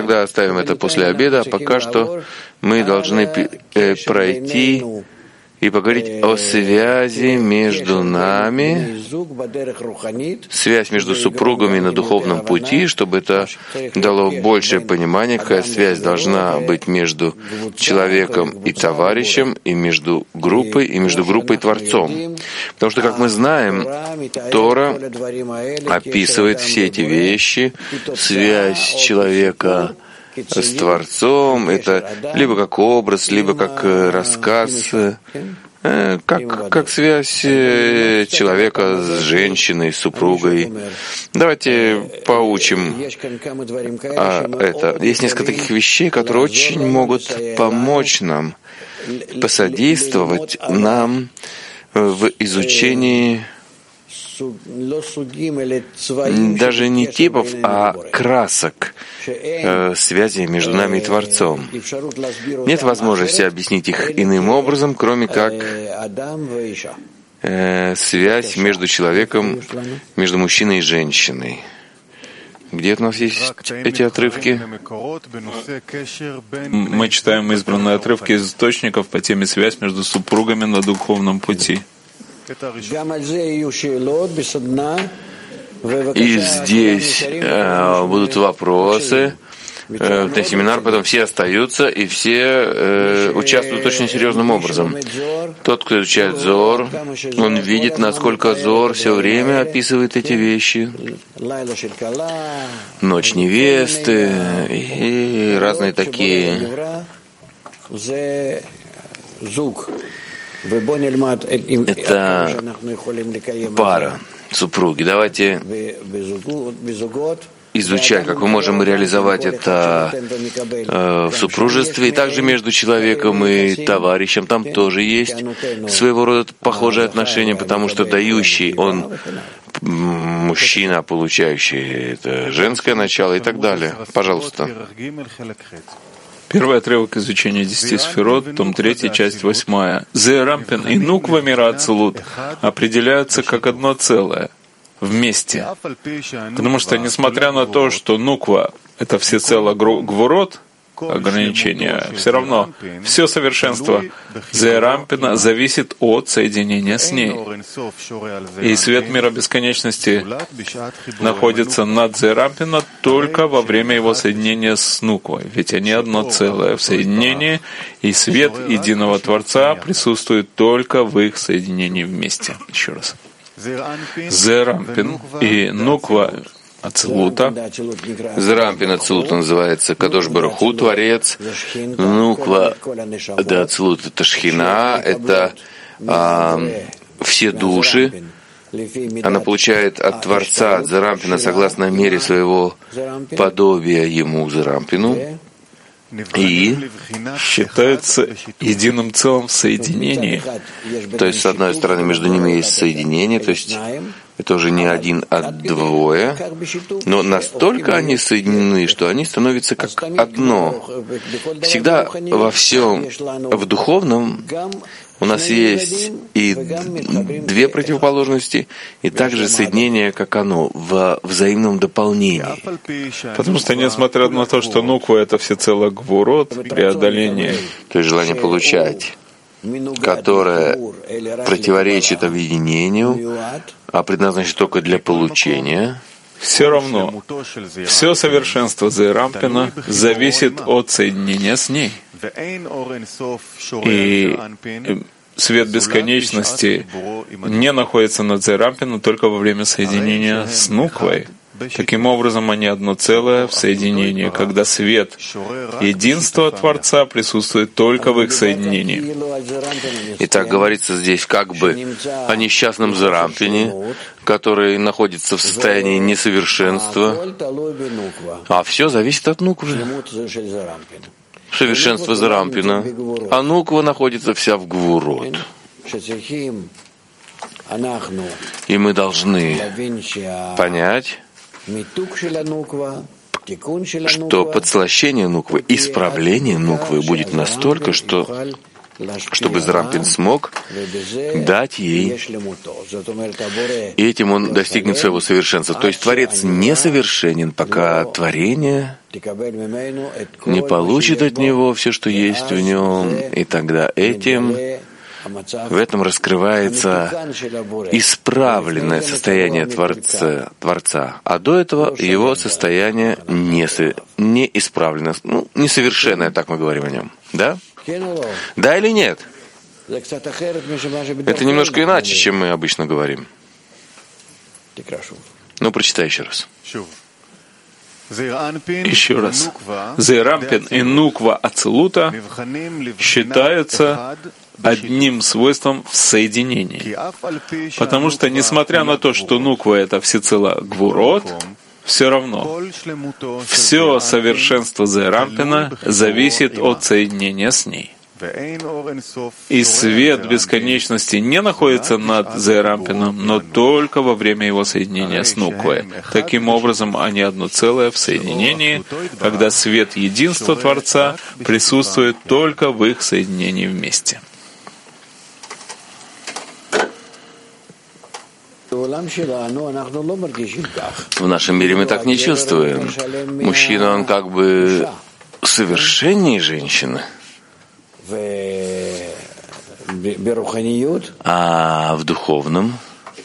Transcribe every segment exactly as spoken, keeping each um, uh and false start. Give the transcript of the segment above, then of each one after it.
тогда оставим это после обеда, а пока что мы должны пройти и поговорить о связи между нами, связь между супругами на духовном пути, чтобы это дало большее понимание, какая связь должна быть между человеком и товарищем, и между группой, и между группой и Творцом. Потому что, как мы знаем, Тора описывает все эти вещи, связь человека с Творцом, это либо как образ, либо как рассказ, как, как связь человека с женщиной, с супругой. Давайте поучим а, это. Есть несколько таких вещей, которые очень могут помочь нам, посодействовать нам в изучении даже не типов, а красок э, связи между нами и Творцом. Нет возможности объяснить их иным образом, кроме как э, связь между человеком, между мужчиной и женщиной. Где у нас есть эти отрывки? Мы читаем избранные отрывки из источников по теме «Связь между супругами на духовном пути». И здесь э, будут вопросы э, на семинар, потом все остаются, и все э, участвуют очень серьезным образом. Тот, кто изучает Зор, он видит, насколько Зор все время описывает эти вещи. Ночь невесты и разные такие. Это пара, супруги. Давайте изучать, как мы можем реализовать это э, в супружестве, и также между человеком и товарищем. Там тоже есть своего рода похожие отношения, потому что дающий, он мужчина, получающий это женское начало и так далее. Пожалуйста. Первый отрывок изучения десяти сферот, том третий, часть восьмая. Зерампин и Нуква мира Ацилут определяются как одно целое, вместе. Потому что, несмотря на то, что Нуква — это всецело Гвурот, ограничения, все равно все совершенство Зерампина зависит от соединения с ней. И свет мира бесконечности находится над Зерампина только во время его соединения с Нуквой, ведь они одно целое в соединении, и свет единого Творца присутствует только в их соединении вместе. Еще раз. Зерампин и Нуква Ацилута. Зерампин Ацилут называется Кадош Барух Ху, Творец. Нуква да Ацилут — это Шхина, это а, все души. Она получает от Творца, от Зерампина, согласно мере своего подобия ему, Зерампину, и считается единым целым в соединении. То есть, с одной стороны, между ними есть соединение, то есть это уже не один, а двое, но настолько они соединены, что они становятся как одно. Всегда во всем, в духовном, у нас есть и две противоположности, и также соединение, как оно, в взаимном дополнении. Потому что, несмотря на то, что Нуква — это всецело Гвурот, преодоление, то есть желание получать, которое противоречит объединению, а предназначено только для получения, все равно все совершенство Зерампина зависит от соединения с ней. И свет бесконечности не находится над Зерампином только во время соединения с Нуквой. Таким образом, они одно целое в соединении, когда свет единства Творца присутствует только в их соединении. Итак, говорится здесь как бы о несчастном Зерампине, который находится в состоянии несовершенства, а все зависит от Нуквы. Совершенство Зерампина, а Нуква находится вся в Гвурот. И мы должны понять, что подслащение Нуквы, исправление Нуквы будет настолько, что чтобы Зерампин смог дать ей, и этим он достигнет своего совершенства. То есть Творец несовершенен, пока творение не получит от него все, что есть в нем, и тогда этим в этом раскрывается исправленное состояние Творца, Творца, а до этого его состояние не, не исправлено, ну, несовершенное, так мы говорим о нем. Да? Да или нет? Это немножко иначе, чем мы обычно говорим. Ну, прочитай еще раз. Еще раз. Зерампин и Нуква Ацилута считаются одним свойством в соединении. Потому что, несмотря на то, что Нуква — это всецело Гвурот, все равно все совершенство Зерампина зависит от соединения с ней. И свет бесконечности не находится над Зерампином, но только во время его соединения с Нуквой. Таким образом, они одно целое в соединении, когда свет единства Творца присутствует только в их соединении вместе. В нашем мире мы так не чувствуем. Мужчина, он как бы совершеннее женщины. А в духовном?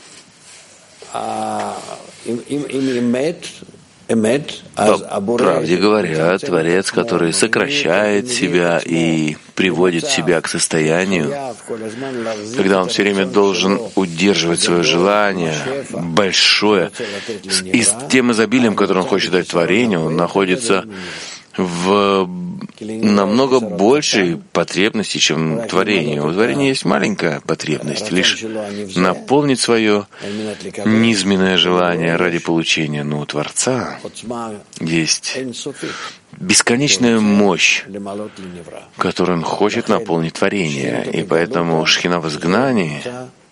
По правде говоря, Творец, который сокращает себя и приводит себя к состоянию, когда он все время должен удерживать свое желание большое, и с тем изобилием, которое он хочет дать творению, он находится в намного большей потребности, чем творение. У творения есть маленькая потребность, лишь наполнить свое низменное желание ради получения. Но у Творца есть бесконечная мощь, которую он хочет наполнить творение. И поэтому Шхина в изгнании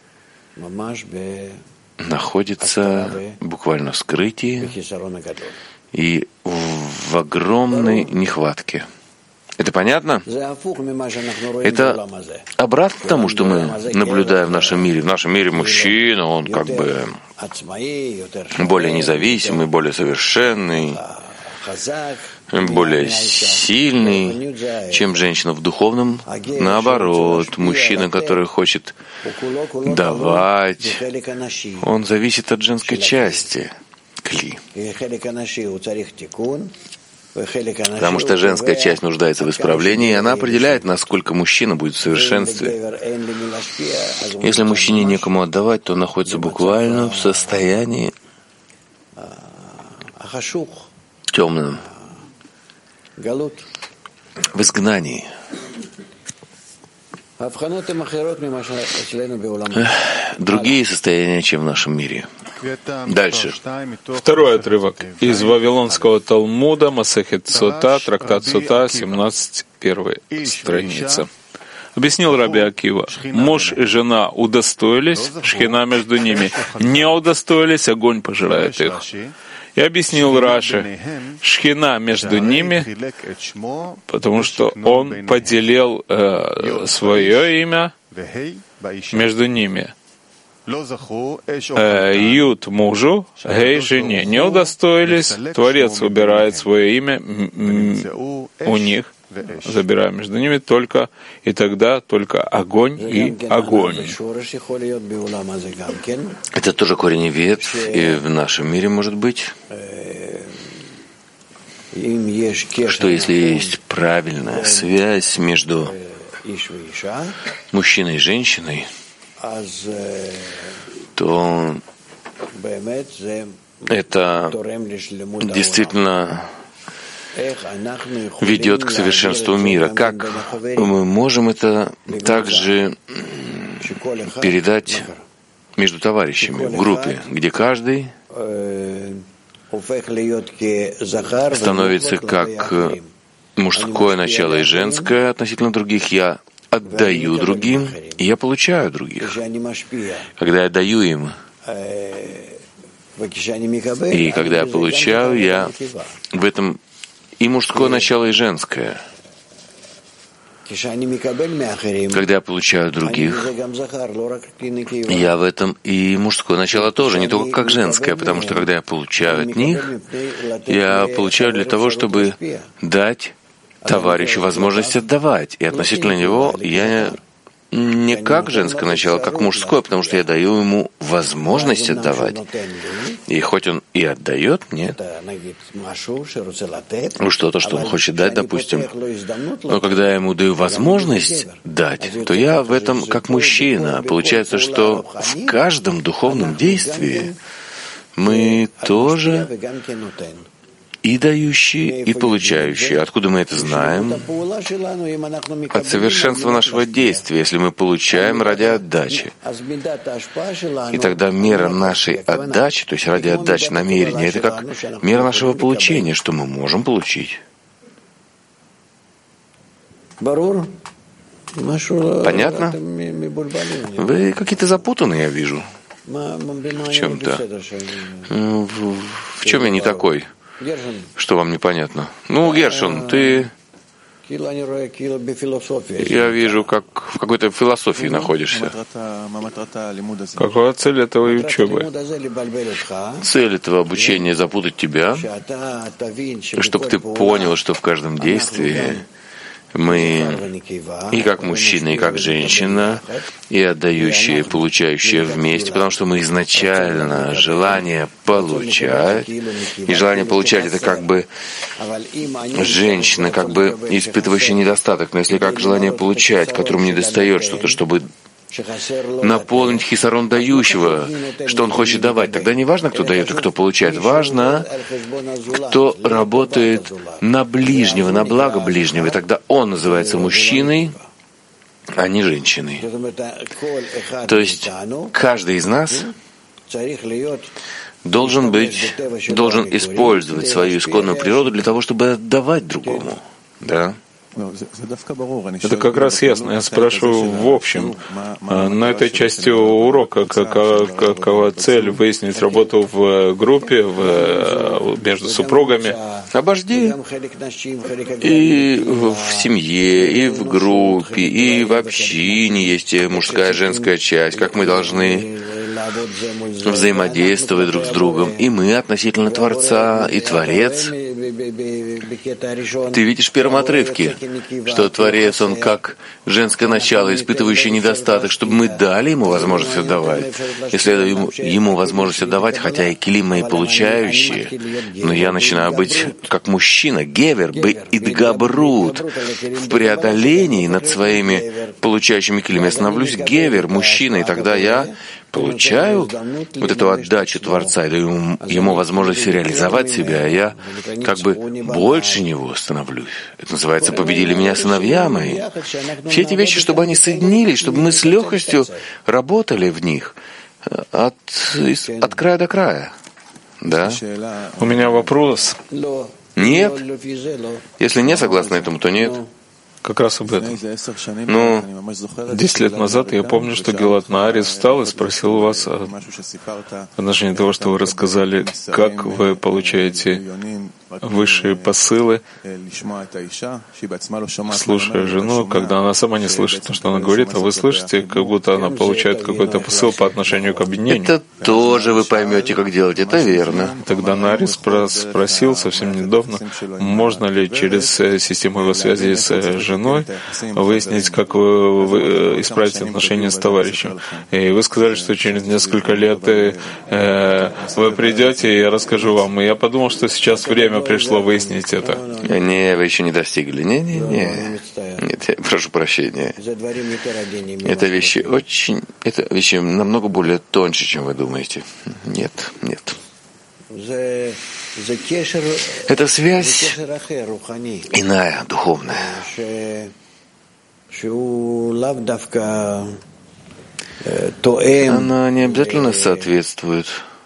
находится буквально в скрытии и в огромной нехватке. Это понятно? Это обратно тому, что мы наблюдаем в нашем мире. В нашем мире мужчина, он как бы более независимый, более совершенный, более сильный, чем женщина. В духовном, наоборот, мужчина, который хочет давать, он зависит от женской части. Кли. Потому что женская часть нуждается в исправлении, и она определяет, насколько мужчина будет в совершенстве. Если мужчине некому отдавать, то он находится буквально в состоянии темном, в изгнании. Другие состояния, чем в нашем мире. Дальше. Второй отрывок из Вавилонского Талмуда, Масехет Сота, трактат Сота, семнадцать, первая страница. Объяснил Раби Акива: муж и жена удостоились, шхина между ними не удостоились, огонь пожирает их. И объяснил Раши: шхина между ними, потому что он поделил э, свое имя между ними. Э, Ют мужу, Гей жене. Не удостоились, Творец убирает свое имя у них, забирая между ними только, и тогда только огонь и огонь. Это тоже корень и ветвь, и в нашем мире может быть, что если есть правильная связь между мужчиной и женщиной, то это действительно ведет к совершенству мира. Как мы можем это также передать между товарищами в группе, где каждый становится как мужское начало и женское относительно других. Я отдаю другим, и я получаю других. Когда я даю им, и когда я получаю, я в этом и мужское начало, и женское. Когда я получаю других, я в этом и мужское начало тоже, не только как женское, потому что когда я получаю от них, я получаю для того, чтобы дать товарищу возможность отдавать. И относительно него я не как женское начало, как мужское, потому что я даю ему возможность отдавать. И хоть он и отдает мне что-то, что он хочет дать, допустим, но когда я ему даю возможность дать, то я в этом как мужчина. Получается, что в каждом духовном действии мы тоже и дающие, и получающие. Откуда мы это знаем? От совершенства нашего действия, если мы получаем ради отдачи. И тогда мера нашей отдачи, то есть ради отдачи намерения, это как мера нашего получения, что мы можем получить. Понятно? Вы какие-то запутанные, я вижу. В чем-то. В, в чем я не такой? Что вам непонятно? Ну, Гершон, ты... Я вижу, как в какой-то философии находишься. Какова цель этого учебы? Цель этого обучения — запутать тебя, чтобы ты понял, что в каждом действии мы и как мужчина, и как женщина, и отдающие, и получающие вместе, потому что мы изначально желание получать, и желание получать — это как бы женщина, как бы испытывающая недостаток, но если как желание получать, которому недостает что-то, чтобы наполнить хисарон дающего, что он хочет давать. Тогда не важно, кто дает и кто получает. Важно, кто работает на ближнего, на благо ближнего. И тогда он называется мужчиной, а не женщиной. То есть каждый из нас должен быть, должен использовать свою исконную природу для того, чтобы отдавать другому. Да? Это как раз ясно. Я спрашиваю в общем, на этой части урока, какова, какова цель выяснить работу в группе, в, между супругами? Обожди. И в семье, и в группе, и в общине есть мужская и женская часть, как мы должны взаимодействовать друг с другом. И мы относительно Творца, и Творец. Ты видишь в первом отрывке, что Творец, он как женское начало, испытывающее недостаток, чтобы мы дали ему возможность отдавать. Если я даю ему возможность отдавать, хотя и килим мои получающие, но я начинаю быть как мужчина, гевер, беидгабрут, в преодолении над своими получающими килим. Я становлюсь гевер, мужчина, и тогда я получаю вот эту отдачу Творца и даю ему возможность реализовать себя, а я как бы больше него становлюсь. Это называется «победили меня сыновья мои». Все эти вещи, чтобы они соединились, чтобы мы с легкостью работали в них от, от края до края. Да? У меня вопрос. Нет. Если не согласны этому, то нет. Как раз об этом. Ну, десять лет назад я помню, что Гилат Наарис встал и спросил вас в отношении того, что вы рассказали, как вы получаете высшие посылы, слушая жену, когда она сама не слышит то, что она говорит, а вы слышите, как будто она получает какой-то посыл по отношению к объединению. Это тоже вы поймете, как делать, это верно. Тогда Наарис спросил совсем недавно, можно ли через систему его связи с женой выяснить, как вы, вы исправите отношения с товарищем. И вы сказали, что через несколько лет э, вы придете, и я расскажу вам. И я подумал, что сейчас время пришло выяснить это. Не, вы еще не достигли. Не, не, не. Нет, я прошу прощения. Это вещи очень, это вещи намного более тоньше, чем вы думаете. Нет, нет. Это связь иная, духовная. Она не обязательно соответствует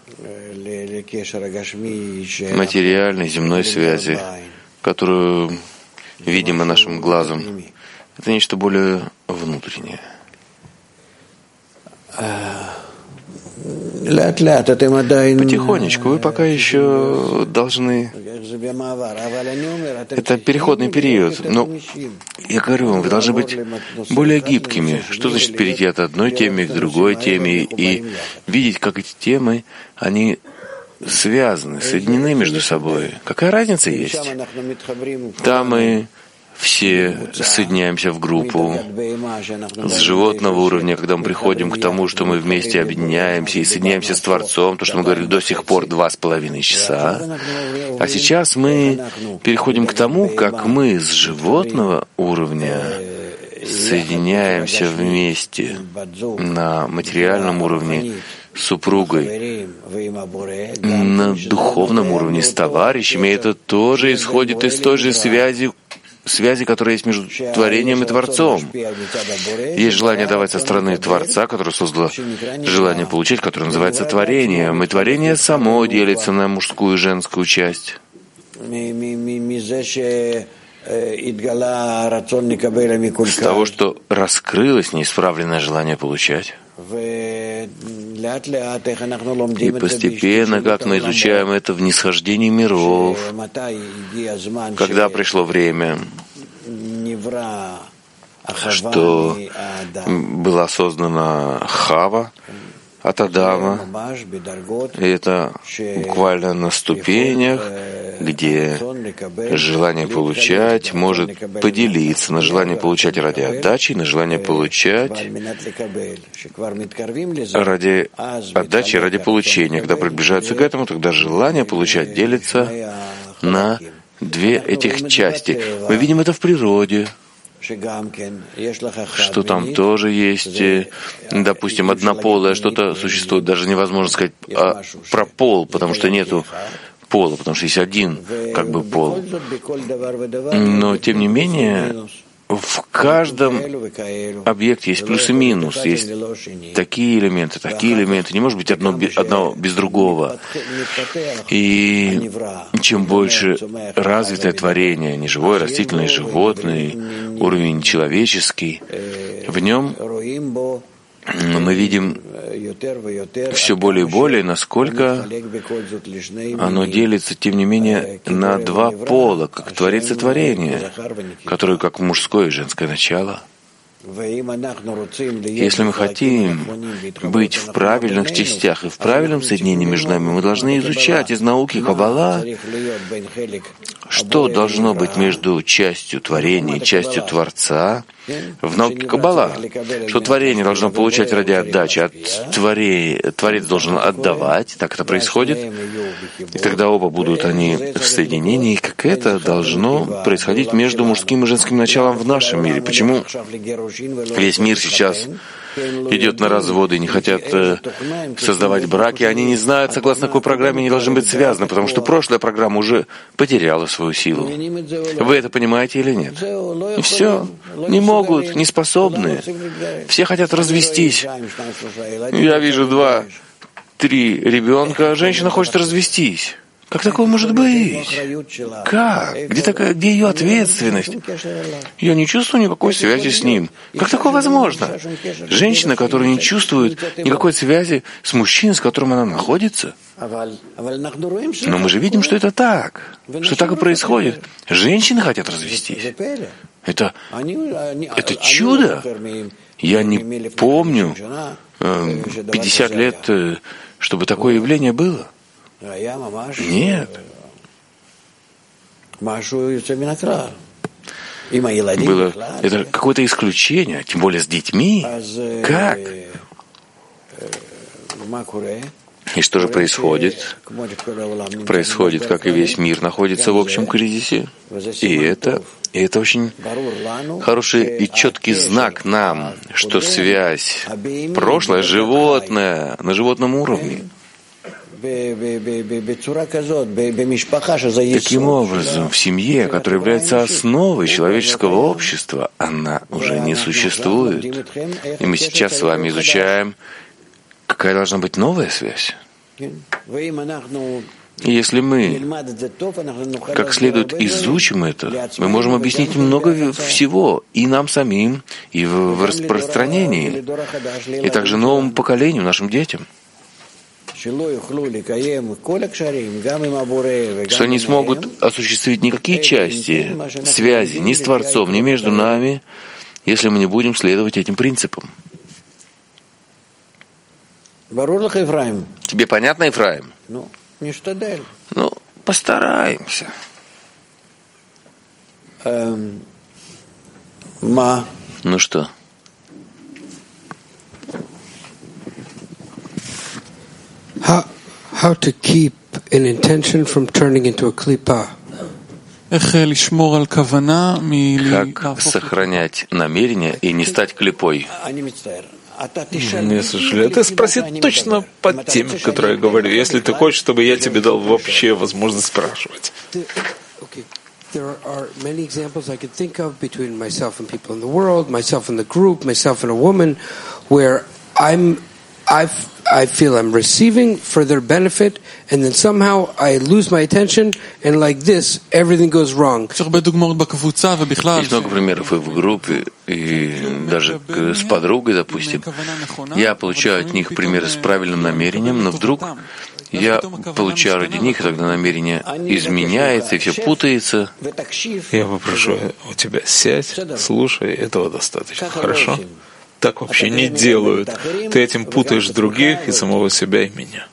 материальной земной связи, которую видимо нашим глазом. Это нечто более внутреннее. Потихонечку, вы пока еще должны... Это переходный период. Но я говорю вам, вы должны быть более гибкими. Что значит перейти от одной темы к другой теме и видеть, как эти темы, они связаны, соединены между собой. Какая разница есть? Там мы все соединяемся в группу с животного уровня, когда мы приходим к тому, что мы вместе объединяемся и соединяемся с Творцом, то, что мы говорили до сих пор два с половиной часа. А сейчас мы переходим к тому, как мы с животного уровня соединяемся вместе на материальном уровне с супругой, на духовном уровне с товарищами. И это тоже исходит из той же связи, связи, которая есть между творением и Творцом. Есть желание давать со стороны Творца, который создал желание получить, которое называется творением. И творение само делится на мужскую и женскую часть. С того, что раскрылось неисправленное желание получать. И постепенно, как мы изучаем это в нисхождении миров, когда пришло время, что была создана Хава от Адама, и это буквально на ступенях, где желание получать может поделиться на желание получать ради отдачи, на желание получать ради отдачи, ради получения. Когда приближаются к этому, тогда желание получать делится на две этих части. Мы видим это в природе, что там тоже есть, допустим, однополое что-то существует. Даже невозможно сказать а, про пол, потому что нету пола, потому что есть один как бы пол. Но, тем не менее, в каждом объекте есть плюс и минус, есть такие элементы, такие элементы. Не может быть одно, одно без другого. И чем больше развитое творение, неживое, растительное, животное, уровень человеческий, в нем мы видим все более и более, насколько оно делится, тем не менее, на два пола, как творится творение, которое как мужское и женское начало. Если мы хотим быть в правильных частях и в правильном соединении между нами, мы должны изучать из науки Каббала, что должно быть между частью творения и частью Творца. В науке Каббала, что творение должно получать ради отдачи, а творе... Творец должен отдавать, так это происходит, и тогда оба будут они в соединении, как это должно происходить между мужским и женским началом в нашем мире. Почему весь мир сейчас идет на разводы, не хотят э, создавать браки, они не знают, согласно какой программе они должны быть связаны, потому что прошлая программа уже потеряла свою силу. Вы это понимаете или нет? И все. Не могут, не способны. Все хотят развестись. Я вижу два, три ребенка, женщина хочет развестись. Как такое может быть? Как? Где такая, где ее ответственность? Я не чувствую никакой связи с ним. Как такое возможно? Женщина, которая не чувствует никакой связи с мужчиной, с которым она находится. Но мы же видим, что это так, что так и происходит. Женщины хотят развестись. Это, это чудо. Я не помню пятьдесят лет, чтобы такое явление было. Нет. Было это какое-то исключение, тем более с детьми. Как? И что же происходит? Происходит, как и весь мир находится в общем кризисе. И это, и это очень хороший и четкий знак нам, что связь прошлое, животное, на животном уровне. Таким образом, в семье, которая является основой человеческого общества, она уже не существует. И мы сейчас с вами изучаем, какая должна быть новая связь. И если мы как следует изучим это, мы можем объяснить много всего и нам самим, и в распространении, и также новому поколению, нашим детям. что не смогут осуществить никакие части связи ни с Творцом, ни между нами, если мы не будем следовать этим принципам. Тебе понятно, Ефраим? Ну, постараемся. Ну что? How, how to keep an intention from turning into a klipa? Как сохранять намерение и не стать клипой? Не сожалею. Ты спроси точно под тем, которую я говорю, если ты хочешь, чтобы я тебе дал вообще возможность спрашивать. There are many examples I could think of between myself and people in the world, myself and the group, myself and a woman, where I'm, I, I feel I'm receiving for their benefit, and then somehow I lose my attention, and like this, everything goes wrong. Есть много примеров и в группе, и даже с подругой, допустим. Я получаю от них примеры с правильным намерением, но вдруг я получаю ради них, и тогда намерение изменяется, и все путается. Я попрошу у тебя сядь, слушай, этого достаточно. Хорошо? Так вообще не делают. Ты этим путаешь других и самого себя, и меня.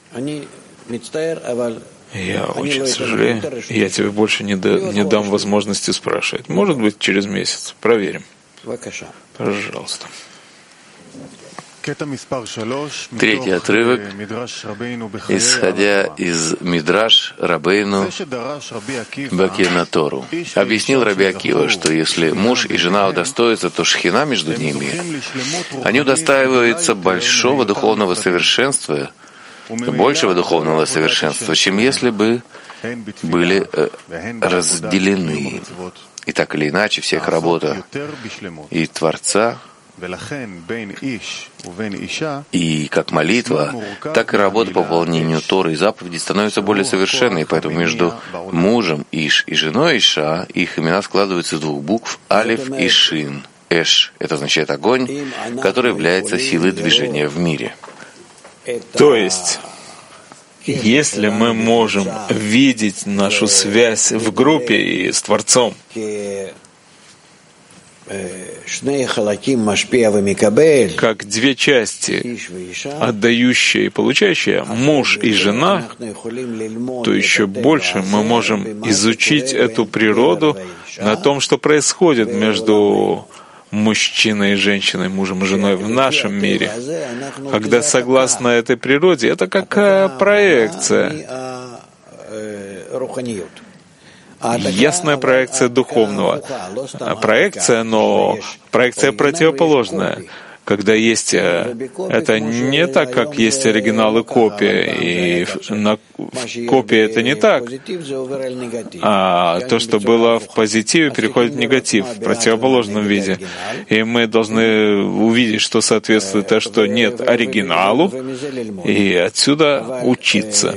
Я очень сожалею. Я тебе больше не, да, не дам возможности спрашивать. Может быть, через месяц. Проверим. Пожалуйста. Третий отрывок, исходя из Мидраш Рабейну Бакина Тору. Объяснил Раби Акива, что если муж и жена удостоятся, то шхина между ними, они удостаиваются большого духовного совершенства, большего духовного совершенства, чем если бы были э, разделены. И так или иначе, вся их работа и Творца, и как молитва, так и работа по выполнению Торы и заповедей становится более совершенной, поэтому между мужем Иш и женой Иша их имена складываются из двух букв Алиф и Шин. Эш — это означает огонь, который является силой движения в мире. То есть, если мы можем видеть нашу связь в группе и с Творцом, как две части, отдающие и получающие, муж и жена, то еще больше мы можем изучить эту природу на том, что происходит между мужчиной и женщиной, мужем и женой в нашем мире. Когда согласно этой природе, это как проекция. Ясная проекция духовного. Проекция, но проекция противоположная. Когда есть... Это не так, как есть оригинал и копия. И на копии это не так. А то, что было в позитиве, переходит в негатив, в противоположном виде. И мы должны увидеть, что соответствует, а что нет оригиналу, и отсюда учиться.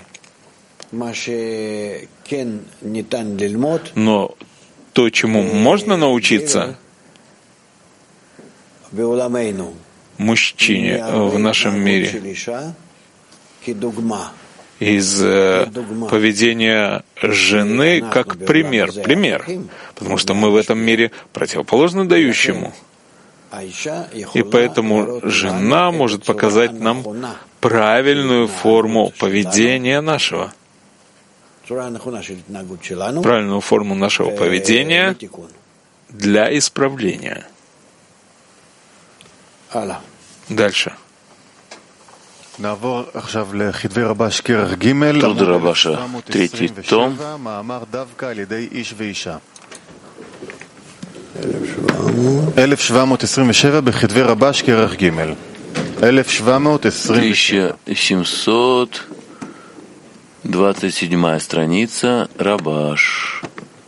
Но то, чему можно научиться мужчине в нашем мире из поведения жены как пример. Пример. Потому что мы в этом мире противоположны дающему. И поэтому жена может показать нам правильную форму поведения нашего. Правильную форму нашего поведения для исправления. Дальше. Труды Рабаша, третий том, тысяча семьсот двадцать седьмая страница, Рабаш.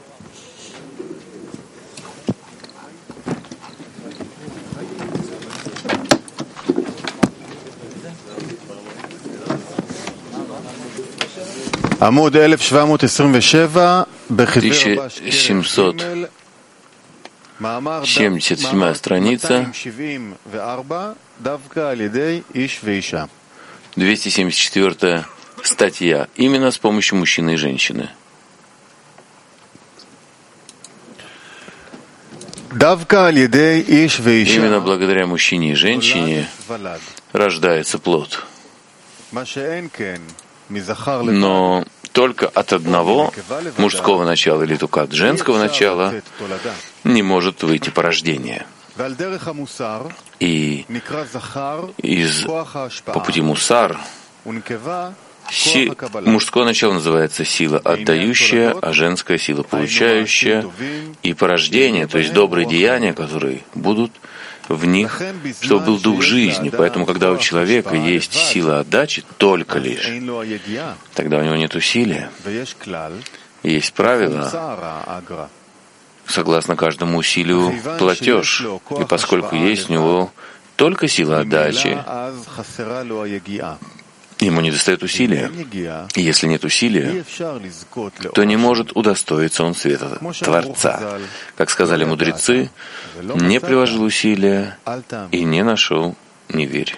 тысяча семьсот семьдесят седьмая страница. двести семьдесят четвёртая статья. Именно с помощью мужчины и женщины. Именно благодаря мужчине и женщине рождается плод. Но только от одного мужского начала или только от женского начала не может выйти порождение. И из, по пути мусар си, мужское начало называется сила отдающая, а женская сила получающая, и порождение, то есть добрые деяния, которые будут в них, чтобы был дух жизни. Поэтому, когда у человека есть сила отдачи, только лишь, тогда у него нет усилия. Есть правило, согласно каждому усилию платеж. И поскольку есть у него только сила отдачи, ему не достает усилия. И если нет усилия, то не может удостоиться он света Творца. Как сказали мудрецы, не приложил усилия и не нашел, не верь.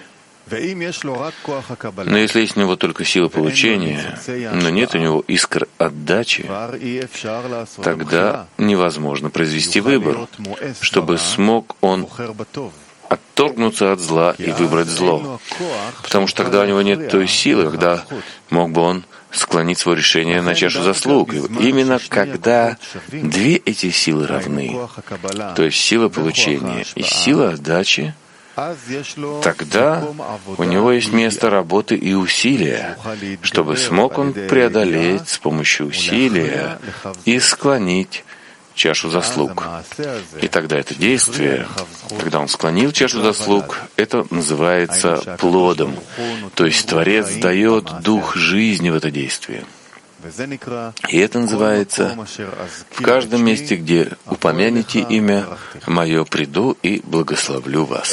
Но если есть у него только сила получения, но нет у него искр отдачи, тогда невозможно произвести выбор, чтобы смог он отторгнуться от зла и выбрать зло. Потому что тогда у него нет той силы, когда мог бы он склонить свое решение на чашу заслуг. И именно когда две эти силы равны, то есть сила получения и сила отдачи, тогда у него есть место работы и усилия, чтобы смог он преодолеть с помощью усилия и склонить чашу заслуг. И тогда это действие, когда он склонил чашу заслуг, это называется плодом. То есть Творец дает дух жизни в это действие. И это называется в каждом месте, где упомянете имя мое, приду и благословлю вас.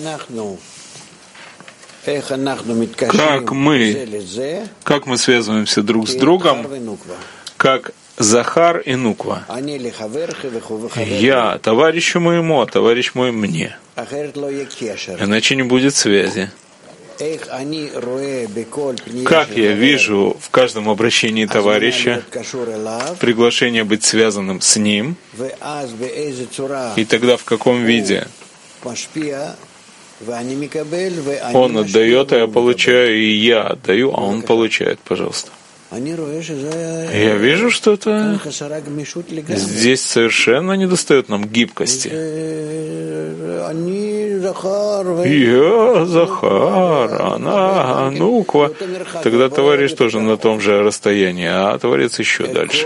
Как мы, как мы связываемся друг с другом, как Захар и Нуква. Я товарищу моему, а товарищ мой мне. Иначе не будет связи. Как я вижу в каждом обращении товарища приглашение быть связанным с ним, и тогда в каком виде он отдает, а я получаю, и я отдаю, а он получает, пожалуйста. Я вижу, что это здесь совершенно недостает нам гибкости. Я Захар, она Нуква. Тогда товарищ тоже на том же расстоянии, а Творец еще дальше.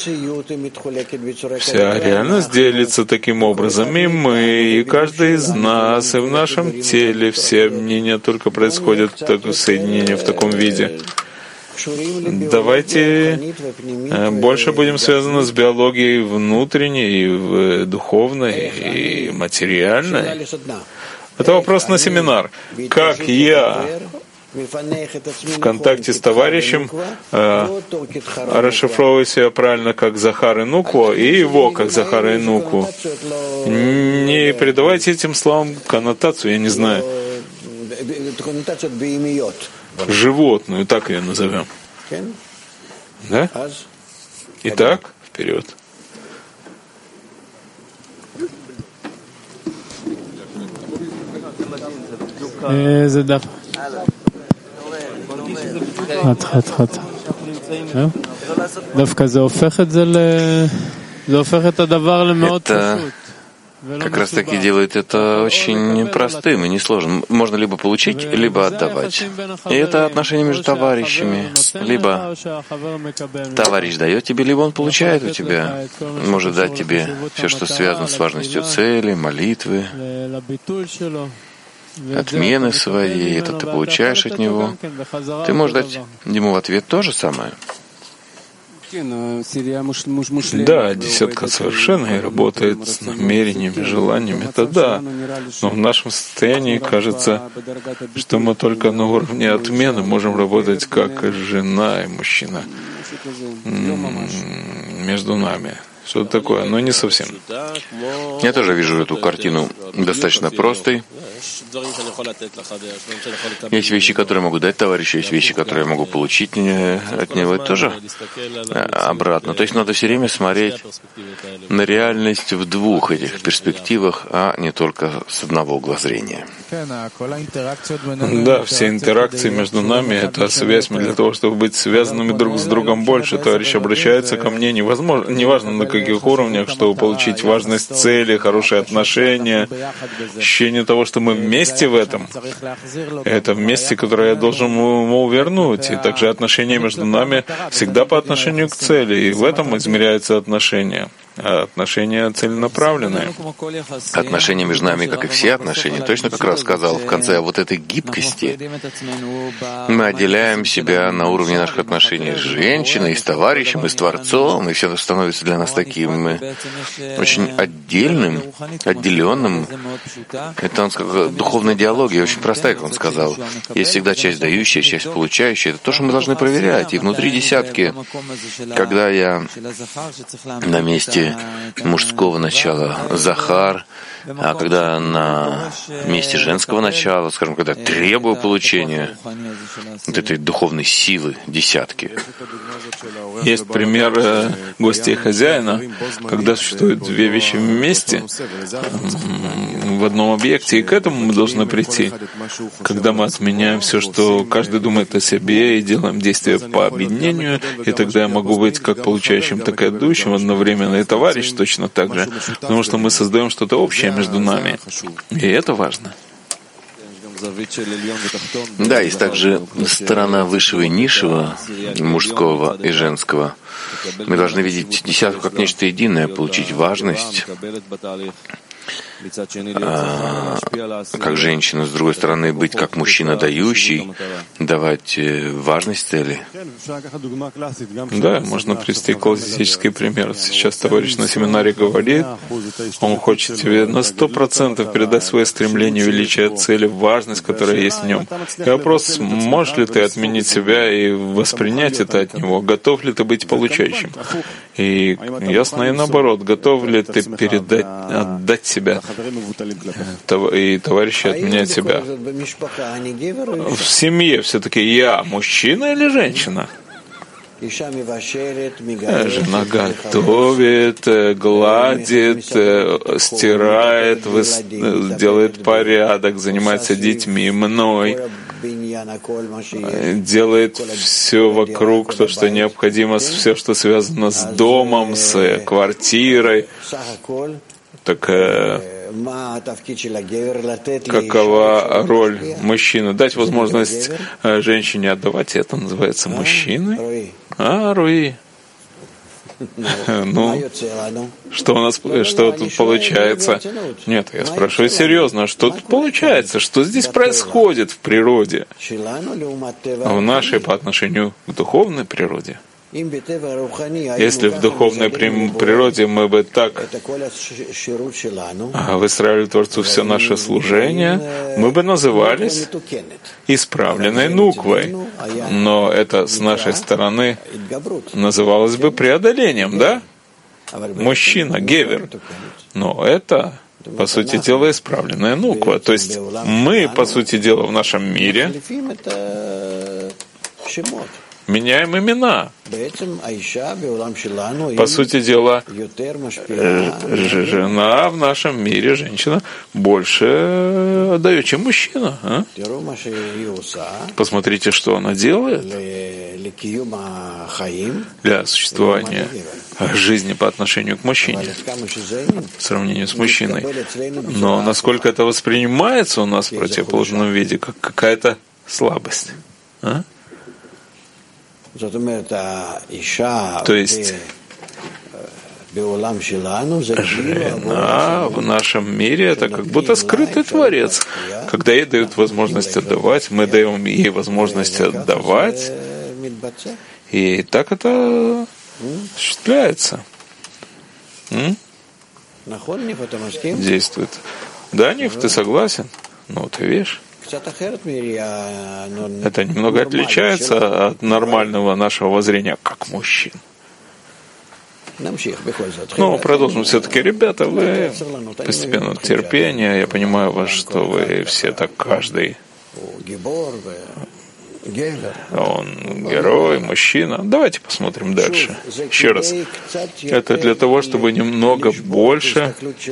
Вся реальность делится таким образом, и мы, и каждый из нас, и в нашем теле все мнения только происходят, соединение в таком виде. Давайте больше будем связаны с биологией внутренней, и духовной, и материальной. Это вопрос на семинар. Как я в контакте с товарищем э, расшифровываю себя правильно как Захар и Нуква, и его как Захар и Нукву. Не придавайте этим словам коннотацию, я не знаю. Животную, так ее назовем. Да? Итак, вперед. Это как раз таки делает это очень простым и несложным. Можно либо получить, либо отдавать. И это отношение между товарищами. Либо товарищ дает тебе, либо он получает у тебя. Может дать тебе все, что связано с важностью цели, молитвы, отмены своей. Это ты получаешь от него. Ты можешь дать ему в ответ то же самое. Да, десятка совершенная работает с намерениями, желаниями, это да. Но в нашем состоянии кажется, что мы только на уровне отмены можем работать как жена и мужчина между нами. Что-то такое, но не совсем. Я тоже вижу эту картину достаточно простой. Есть вещи, которые могу дать товарищу, есть вещи, которые я могу получить от него, это тоже обратно. То есть надо все время смотреть на реальность в двух этих перспективах, а не только с одного угла зрения. Да, все интеракции между нами — это связь для того, чтобы быть связанными друг с другом больше. Товарищ обращается ко мне, невозможно, неважно на каких уровнях, чтобы получить важность цели, хорошие отношения, ощущение того, что мы вместе в этом. Это вместе, которое я должен ему вернуть. И также отношения между нами всегда по отношению к цели. И в этом измеряются отношения. А отношения целенаправленные. Отношения между нами, как и все отношения, точно как раз сказал в конце, вот этой гибкости мы отделяем себя на уровне наших отношений с женщиной, с товарищем, и с Творцом, и все становится для нас таким очень отдельным, отделенным. Это он сказал, духовная диалогия, очень простая, как он сказал. Есть всегда часть дающая, часть получающая. Это то, что мы должны проверять. И внутри десятки, когда я на месте мужского начала Захар, а когда на месте женского начала, скажем, когда требую получения вот этой духовной силы десятки. Есть пример э, гостя и хозяина, когда существуют две вещи вместе в одном объекте, и к этому мы должны прийти. Когда мы отменяем все, что каждый думает о себе, и делаем действия по объединению, и тогда я могу быть как получающим, так и отдающим одновременно, и товарищ точно так же, потому что мы создаем что-то общее между нами, и это важно. Да, есть также сторона высшего и низшего, мужского и женского. Мы должны видеть десятку как нечто единое, получить важность, а, как женщина, с другой стороны, быть как мужчина дающий, давать важность цели. Да, можно привести классический пример. Сейчас товарищ на семинаре говорит, он хочет тебе на сто процентов передать свое стремление, величие цели, важность, которая есть в нем. И вопрос, можешь ли ты отменить себя и воспринять это от него? Готов ли ты быть получающим? И ясно и наоборот, готов ли ты передать, отдать себя и товарищи отменять себя? В семье все-таки я мужчина или женщина? Жена готовит, гладит, стирает, делает порядок, занимается детьми, мной, делает все вокруг, то, что необходимо, все, что связано с домом, с квартирой. Так какова роль мужчины? Дать возможность женщине отдавать, это называется мужчиной? А, Руи. Ну, что у нас, что тут получается? Нет, я спрашиваю серьезно, что тут получается? Что здесь происходит в природе? В нашей по отношению к духовной природе? Если в духовной природе мы бы так выстраивали Творцу все наше служение, мы бы назывались исправленной нуквой. Но это с нашей стороны называлось бы преодолением, да? Мужчина, гевер. Но это, по сути дела, исправленная нуква. То есть мы, по сути дела, в нашем мире меняем имена. По сути дела, жена в нашем мире, женщина, больше отдает, чем мужчина. А? Посмотрите, что она делает для существования жизни по отношению к мужчине, в сравнении с мужчиной. Но насколько это воспринимается у нас в противоположном виде, как какая-то слабость. А? То есть жена в нашем мире — это как будто скрытый Творец. Когда ей дают возможность отдавать, мы даем ей возможность отдавать, и так это осуществляется. М? Действует. Да, Ниф, ты согласен? Ну, ты видишь. Это немного отличается от нормального нашего воззрения как мужчин. Ну, продолжим все-таки, ребята, вы постепенно терпение, я понимаю вас, что вы все так каждый. Он герой, мужчина. Давайте посмотрим дальше. Еще раз. Это для того, чтобы немного больше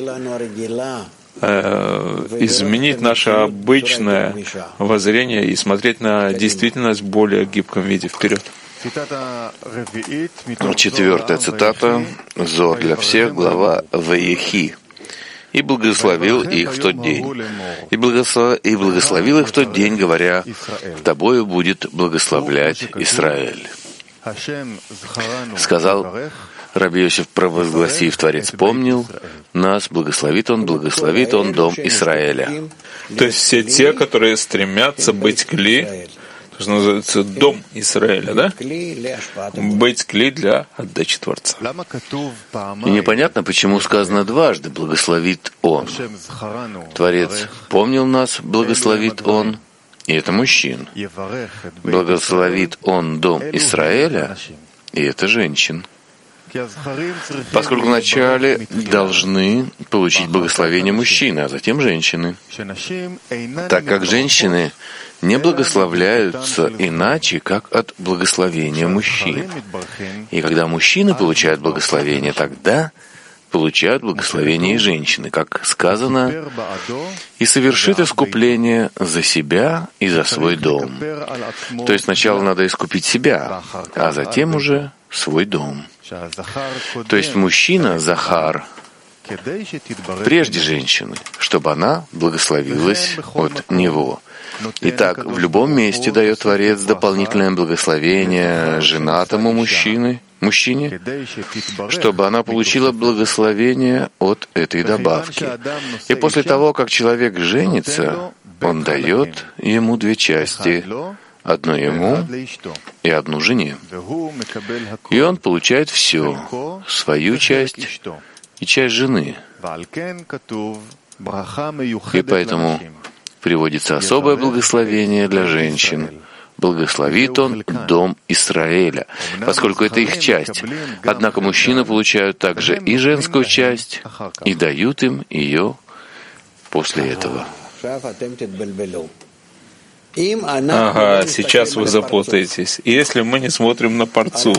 э, изменить наше обычное воззрение и смотреть на действительность в более гибком виде. Вперед. Четвертая цитата. Зор для всех, глава Ваехи. И благословил их в тот день. И, благослов... и благословил их в тот день, говоря, «Тобою будет благословлять Израиль». Сказал Раби Йосеф, провозгласив, Творец помнил нас, благословит Он, благословит Он дом Израиля. То есть все те, которые стремятся быть кли, что называется дом Израиля, да? Быть кли для отдачи Творца. И непонятно, почему сказано дважды «благословит Он». Творец помнил нас, благословит Он, и это мужчин. Благословит Он дом Израиля, и это женщин. Поскольку вначале должны получить благословение мужчины, а затем женщины. Так как женщины не благословляются иначе, как от благословения мужчин. И когда мужчины получают благословение, тогда получают благословение и женщины, как сказано, «И совершит искупление за себя и за свой дом». То есть сначала надо искупить себя, а затем уже свой дом. То есть мужчина, Захар, прежде женщины, чтобы она благословилась от него. Итак, в любом месте дает Творец дополнительное благословение женатому мужчине, мужчине, чтобы она получила благословение от этой добавки. И после того, как человек женится, он дает ему две части, одну ему и одну жене. И он получает все, свою часть и часть жены. И поэтому приводится особое благословение для женщин. Благословит он дом Израиля, поскольку это их часть. Однако мужчины получают также и женскую часть, и дают им ее после этого. Ага, сейчас вы запутаетесь. Если мы не смотрим на парцуф,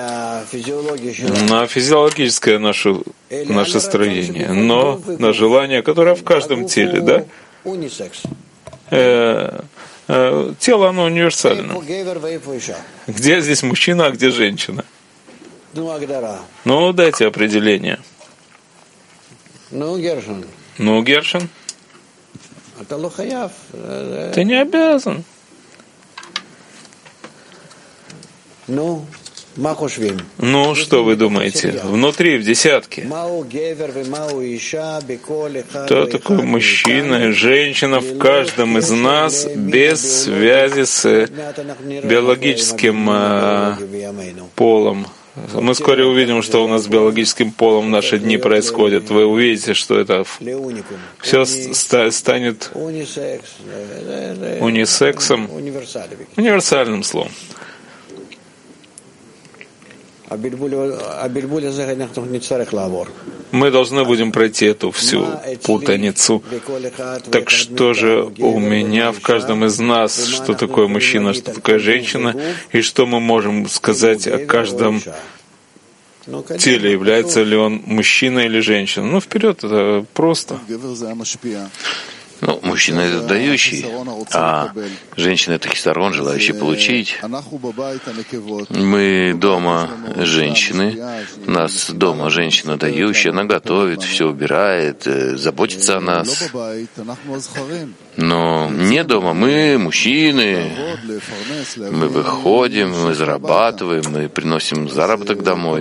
на физиологическое наше, наше строение, но на желание, которое в каждом теле, да? Э, э, тело, оно универсально. Где здесь мужчина, а где женщина? Ну, дайте определение. Ну, Гершин. Ты не обязан. Ну, что вы думаете? Внутри, в десятке. Кто такой мужчина и женщина в каждом из нас без связи с биологическим э, полом? Мы вскоре увидим, что у нас с биологическим полом в наши дни происходит. Вы увидите, что это все станет унисексом, универсальным словом. Мы должны будем пройти эту всю путаницу. Так что же у меня в каждом из нас, что такое мужчина, что такое женщина, и что мы можем сказать о каждом теле, является ли он мужчина или женщина? Ну, вперед, это просто. Ну, мужчина — это дающий, а женщина — это хисарон, желающий получить. Мы дома женщины, у нас дома женщина дающая, она готовит, все убирает, заботится о нас. Но не дома мы, мужчины, мы выходим, мы зарабатываем, мы приносим заработок домой.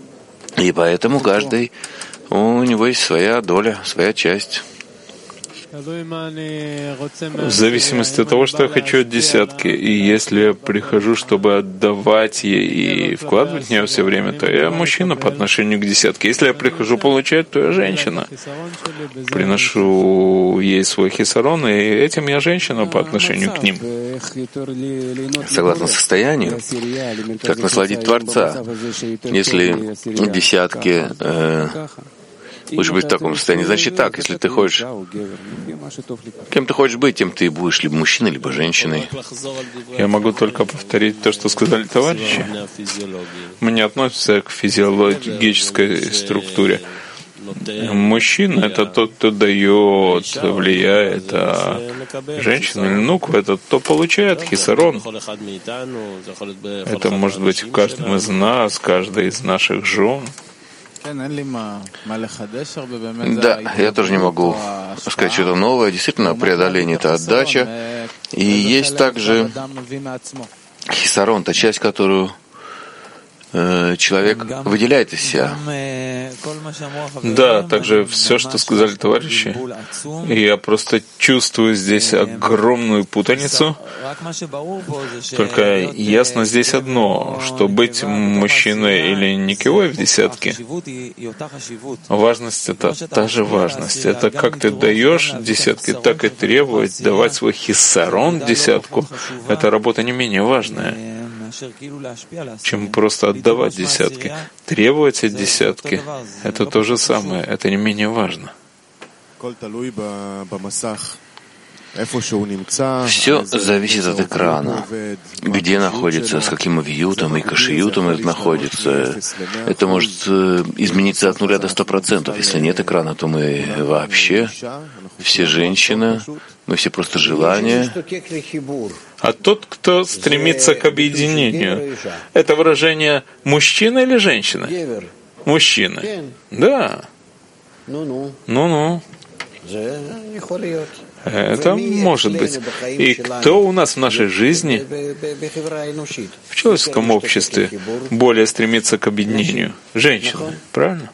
И поэтому каждый, у него есть своя доля, своя часть. В зависимости от того, что я хочу от десятки. И если я прихожу, чтобы отдавать ей и вкладывать в нее все время, то я мужчина по отношению к десятке. Если я прихожу получать, то я женщина. Приношу ей свой хисарон, и этим я женщина по отношению к ним. Согласно состоянию, как насладить Творца. Если десятки э, лучше быть в таком состоянии, значит так, если ты хочешь, кем ты хочешь быть, тем ты и будешь либо мужчиной, либо женщиной. Я могу только повторить то, что сказали товарищи. Мы не относимся к физиологической структуре. Мужчина — это тот, кто дает, влияет, а женщина или нуква — это кто получает хисарон. Это может быть в каждом из нас, каждой из наших жен. Да, я тоже не могу сказать что-то новое. Действительно, преодоление — это отдача. И есть также хисарон, та часть, которую э, человек выделяет из себя. Да, также все, что сказали товарищи, я просто чувствую здесь огромную путаницу. Только ясно здесь одно, что быть мужчиной или никевой в десятке, важность — это та же важность. Это как ты даешь десятки, так и требовать, давать свой хиссарон десятку. Это работа не менее важная, чем просто отдавать десятки. Требовать от десятки — это то же самое, это не менее важно. Все зависит от экрана, где находится, с каким авиютом и кашиютом это находится. Это может измениться от нуля до ста процентов. Если нет экрана, то мы вообще все женщины, мы все просто желания. А тот, кто стремится к объединению, это выражение мужчина или женщина? Мужчина. Да. Ну-ну. Это может быть. И кто у нас в нашей жизни, в человеческом обществе, более стремится к объединению? Женщина, правильно?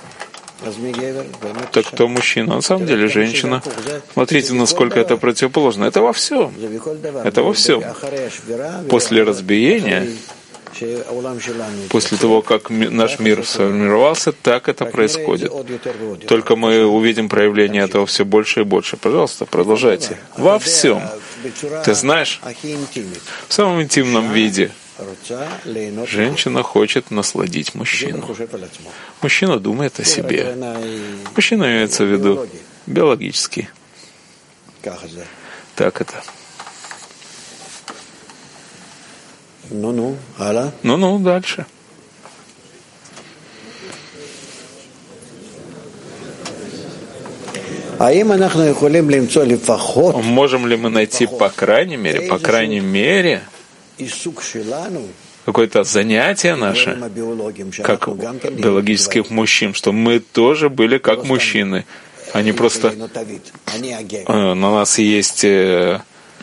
Так кто мужчина? На самом деле женщина. Смотрите, насколько это противоположно. Это во всем. Это во всем. После разбиения, после того, как наш мир сформировался, так это происходит. Только мы увидим проявление этого все больше и больше. Пожалуйста, продолжайте. Во всем. Ты знаешь, в самом интимном виде женщина хочет насладить мужчину. Мужчина думает о себе. Мужчина имеется в виду биологически. Так это. Ну-ну, аля. Ну-ну, дальше. Можем ли мы найти, по крайней мере, по крайней мере, какое-то занятие наше, как биологических мужчин, что мы тоже были как мужчины, а не просто э, на нас есть э,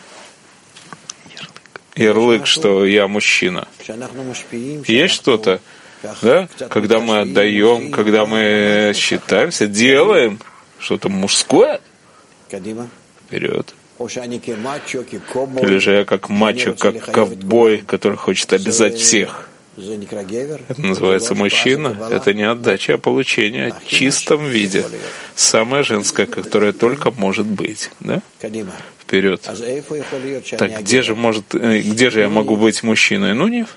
ярлык, что я мужчина. Есть что-то, да, когда мы отдаем, когда мы считаемся, делаем что-то мужское, вперед. Или же я как мачо, как ковбой, который хочет обязать всех. Это называется мужчина. Это не отдача, а получение в чистом виде. Самое женское, которое только может быть. Да? Вперед. Так где же может, где же я могу быть мужчиной? Ну, не.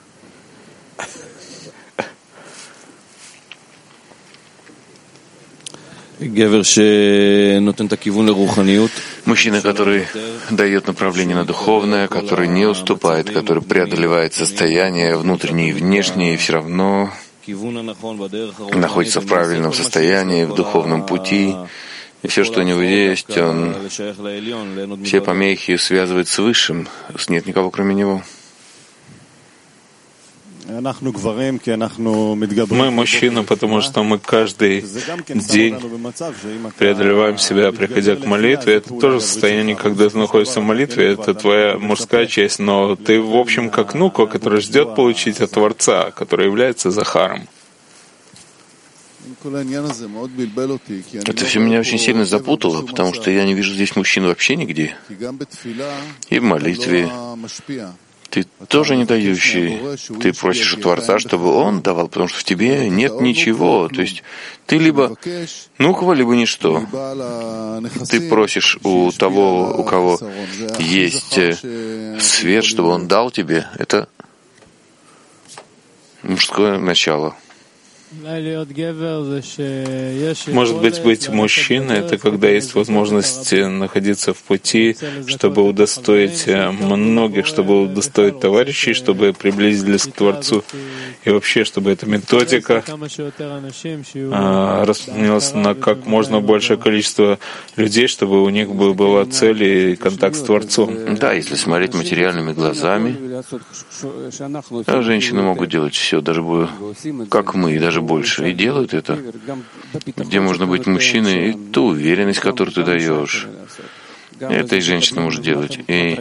Мужчина, который дает направление на духовное, который не уступает, который преодолевает состояние внутреннее и внешнее, и все равно находится в правильном состоянии, в духовном пути, и все, что у него есть, он все помехи связывает с Высшим, нет никого, кроме него. Мы мужчины, потому что мы каждый день преодолеваем себя, приходя к молитве. Это тоже состояние, когда ты находишься в молитве, это твоя мужская часть, но ты, в общем, как нуква, который ждет получить от Творца, который является Захаром. Это все меня очень сильно запутало, потому что я не вижу здесь мужчин вообще нигде. И в молитве ты тоже не дающий. Ты просишь у Творца, чтобы Он давал, потому что в тебе нет ничего. То есть ты либо нуква, либо ничто. Ты просишь у того, у кого есть свет, чтобы Он дал тебе. Это мужское начало. Может быть, быть мужчиной — это когда есть возможность находиться в пути, чтобы удостоить многих, чтобы удостоить товарищей, чтобы приблизились к Творцу. И вообще, чтобы эта методика распространилась на как можно большее количество людей, чтобы у них была цель и контакт с Творцом. Да, если смотреть материальными глазами, женщины могут делать все, даже как мы, и даже больше, и делают это. Где можно быть мужчиной, и ту уверенность, которую ты даешь, это и женщина может делать. И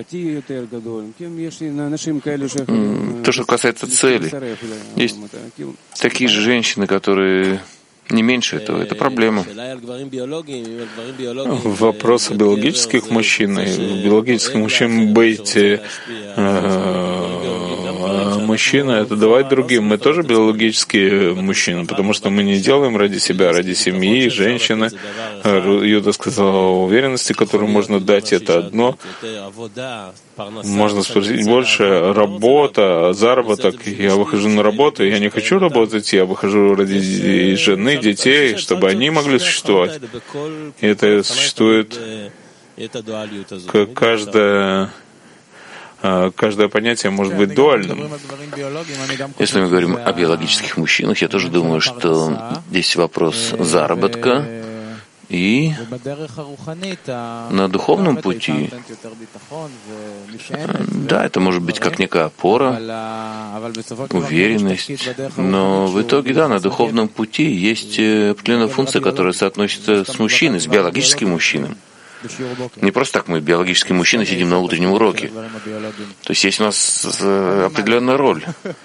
то, что касается цели, есть такие же женщины, которые не меньше этого. Это проблема. Вопрос о биологических мужчин. Биологических мужчин быть мужчина — это давать другим. Мы тоже биологические мужчины, потому что мы не делаем ради себя, ради семьи, женщины. Юда сказала о уверенности, которую можно дать, это одно. Можно спросить больше. Работа, заработок. Я выхожу на работу, я не хочу работать, я выхожу ради жены, детей, чтобы они могли существовать. И это существует как каждое Каждое понятие может быть дуальным. Если мы говорим о биологических мужчинах, я тоже думаю, что здесь вопрос заработка, и на духовном пути, да, это может быть как некая опора, уверенность, но в итоге, да, на духовном пути есть определенная функция, которая соотносится с мужчиной, с биологическим мужчиной. Не просто так мы, биологические мужчины, сидим на утреннем уроке. То есть есть у нас определенная роль.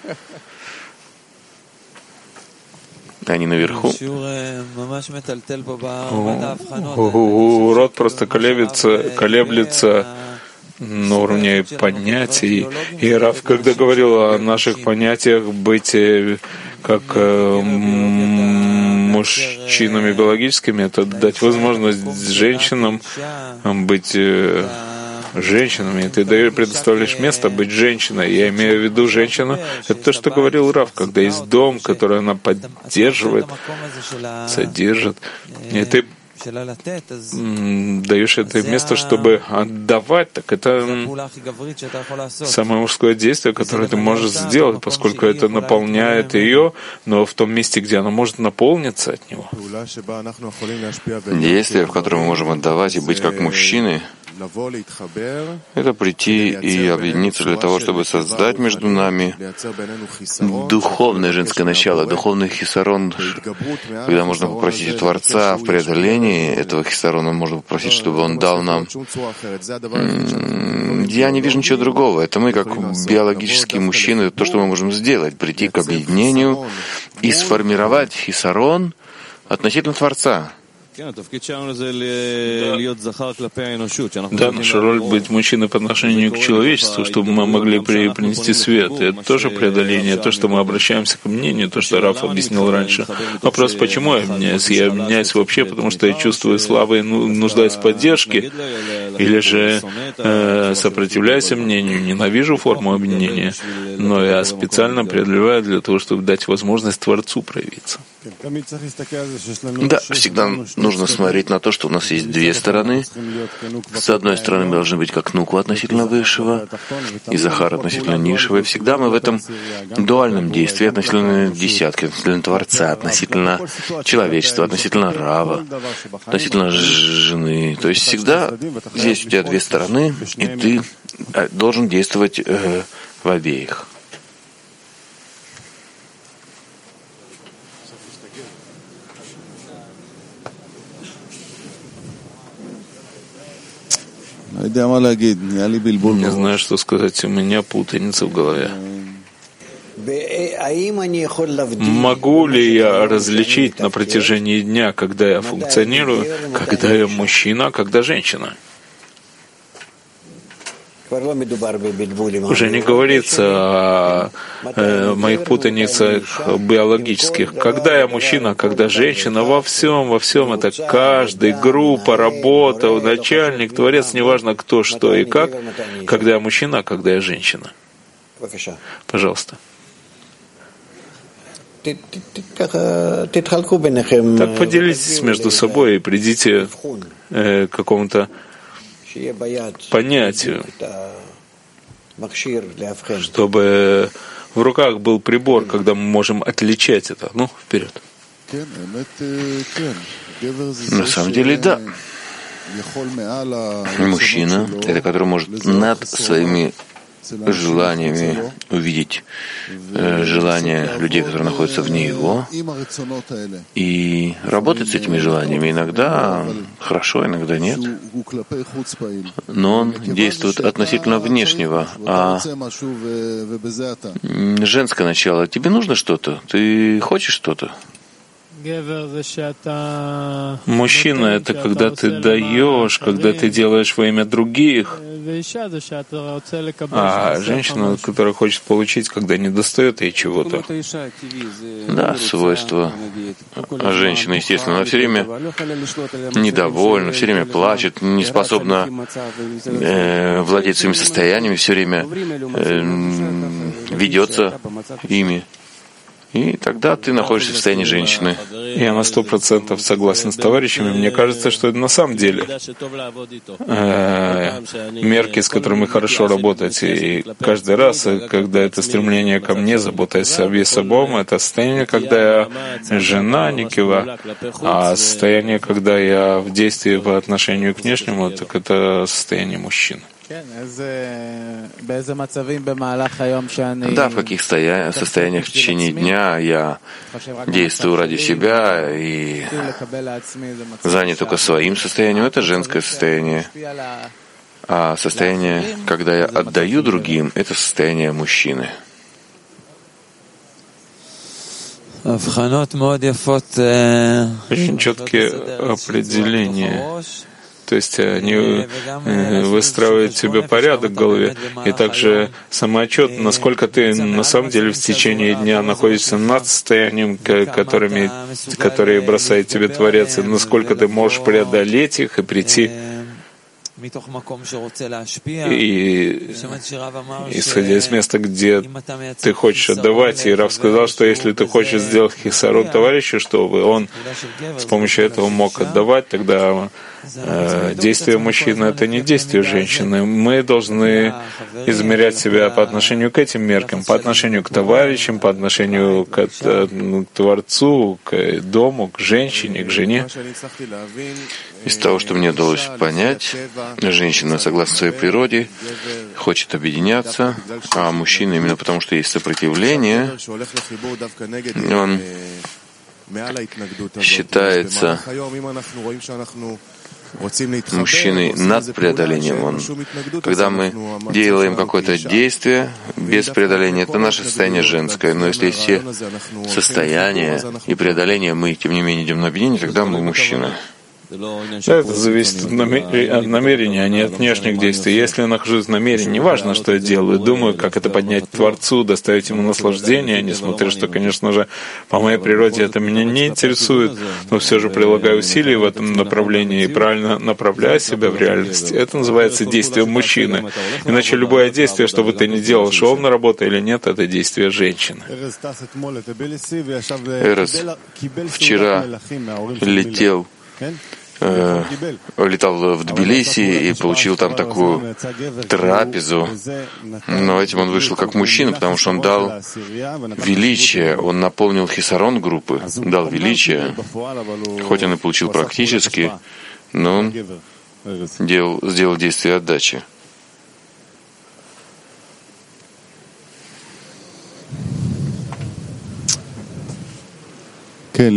Они наверху. Урод просто колеблется, колеблется на уровне понятий. И Рав, когда говорил о наших понятиях быть как мужчинами биологическими, это дать возможность женщинам быть женщинами. Ты предоставляешь место быть женщиной. Я имею в виду женщина. Это то, что говорил Рав, когда есть дом, который она поддерживает, содержит. И ты даешь это место, чтобы отдавать, так это самое мужское действие, которое ты можешь сделать, поскольку это наполняет ее, но в том месте, где она может наполниться от него. Действие, в котором мы можем отдавать и быть как мужчины, это прийти и объединиться для того, чтобы создать между нами духовное женское начало, духовный хисарон, когда можно попросить у Творца в преодолении этого хисарона, можно попросить, чтобы Он дал нам. Я не вижу ничего другого. Это мы, как биологические мужчины, это то, что мы можем сделать, прийти к объединению и сформировать хисарон относительно Творца. Да, наша роль быть мужчиной по отношению к человечеству, чтобы мы могли принести свет. И это тоже преодоление, то, что мы обращаемся к мнению, то, что Раф объяснил раньше. Вопрос, почему я объединяюсь? Я объединяюсь вообще, потому что я чувствую славу и нуждаюсь в поддержке, или же э, сопротивляюсь мнению, ненавижу форму объединения, но я специально преодолеваю для того, чтобы дать возможность Творцу проявиться. Да, всегда нужно смотреть на то, что у нас есть две стороны. С одной стороны, мы должны быть как нуква относительно высшего, и захар относительно низшего. И всегда мы в этом дуальном действии относительно десятки, относительно Творца, относительно человечества, относительно Рава, относительно жены. То есть всегда здесь у тебя две стороны, и ты должен действовать э, в обеих. Не знаю, что сказать, у меня путаница в голове. Могу ли я различить на протяжении дня, когда я функционирую, когда я мужчина, а когда женщина? Уже не говорится о э, моих путаницах биологических. Когда я мужчина, когда женщина, во всем, во всем это каждый, группа, работа, начальник, творец, неважно кто, что и как. Когда я мужчина, когда я женщина. Пожалуйста. Так поделитесь между собой и придите э, к какому-то понятию, чтобы в руках был прибор, когда мы можем отличать это. Ну, вперед. На самом деле, да. Мужчина — это который может над своими желаниями увидеть э, желания людей, которые находятся вне его, и работать с этими желаниями. Иногда хорошо, иногда нет. Но он действует относительно внешнего. А женское начало. Тебе нужно что-то? Ты хочешь что-то? Мужчина — это когда ты даешь, когда ты делаешь во имя других. А женщина, которая хочет получить, когда не достает ей чего-то. Да, свойство женщины, естественно, она все время недовольна, все время плачет, не способна э, владеть своими состояниями, все время э, ведется ими. И тогда ты находишься в состоянии женщины. Я на сто процентов согласен с товарищами. Мне кажется, что это на самом деле э, мерки, с которыми хорошо работать. И каждый раз, когда это стремление ко мне, забота о себе собом, это состояние, когда я жена, Никива, а состояние, когда я в действии по отношению к внешнему, так это состояние мужчины. Да, в каких состояниях в течение дня я действую ради себя и занят только своим состоянием, это женское состояние. А состояние, когда я отдаю другим, это состояние мужчины. Очень четкие определения. То есть они выстраивают себе порядок в голове. И также самоотчет, насколько ты на самом деле в течение дня находишься над состоянием, которыми, которые бросает тебе Творец, и насколько ты можешь преодолеть их и прийти. И исходя из места, где ты хочешь отдавать, и Рав сказал, что если ты хочешь сделать хисарон товарищу, чтобы он с помощью этого мог отдавать, тогда э, действие мужчины — это не действие женщины. Мы должны измерять себя по отношению к этим меркам, по отношению к товарищам, по отношению к, к Творцу, к дому, к женщине, к жене. Из того, что мне удалось понять, женщина, согласно своей природе, хочет объединяться, а мужчина, именно потому что есть сопротивление, он считается мужчиной над преодолением. Он, когда мы делаем какое-то действие без преодоления, это наше состояние женское. Но если есть все состояния и преодоления, мы, тем не менее, идем на объединение, тогда мы мужчины. Это зависит от намерения, а не от внешних действий. Если я нахожусь в намерении, неважно, что я делаю, думаю, как это поднять Творцу, доставить ему наслаждение, несмотря что, конечно же, по моей природе это меня не интересует, но все же прилагаю усилия в этом направлении и правильно направляю себя в реальность. Это называется действие мужчины. Иначе любое действие, что бы ты ни делал, шел на работу или нет, это действие женщины. Эрес вчера летел Э, летал в Тбилиси и получил там такую трапезу. Но этим он вышел как мужчина, потому что он дал величие, он наполнил хисарон группы, дал величие. Хоть он и получил практически, но он делал, сделал действие отдачи. Да,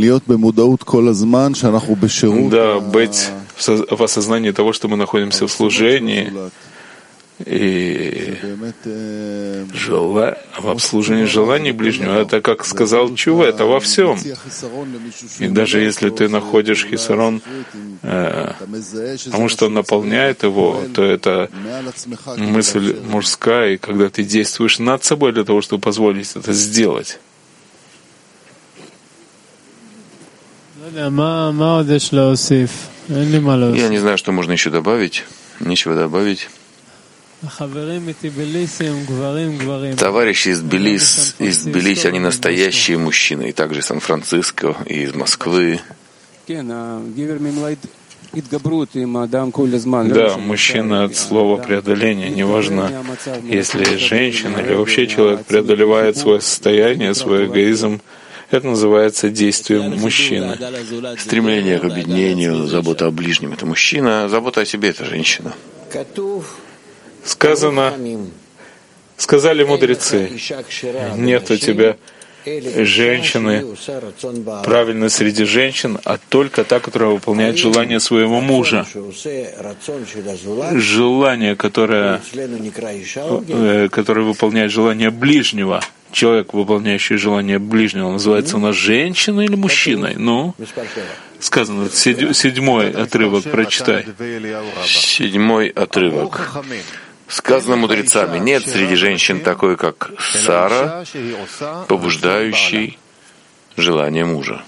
быть в осознании того, что мы находимся в служении, И жела... в обслуживании желаний ближнего, это, как сказал Чува, это во всем. И даже если ты находишь хисарон, э, потому что он наполняет его, то это мысль мужская, и когда ты действуешь над собой для того, чтобы позволить это сделать. Я не знаю, что можно еще добавить. Нечего добавить. Товарищи из Тбилиси, из Тбилиси, они настоящие мужчины, и также из Сан-Франциско, и из Москвы. Да, мужчина от слова преодоления, неважно, если женщина или вообще человек преодолевает свое состояние, свой эгоизм, это называется действием мужчины. Стремление к объединению, забота о ближнем — это мужчина, забота о себе — это женщина. Сказано, сказали мудрецы, нет у тебя женщины правильно среди женщин, а только та, которая выполняет желание своего мужа. Желание, которое, которое выполняет желание ближнего. Человек, выполняющий желание ближнего, называется у нас женщиной или мужчиной? Ну, сказано, седьмой отрывок прочитай. Седьмой отрывок. Сказано мудрецами, нет среди женщин такой, как Сара, побуждающей желание мужа.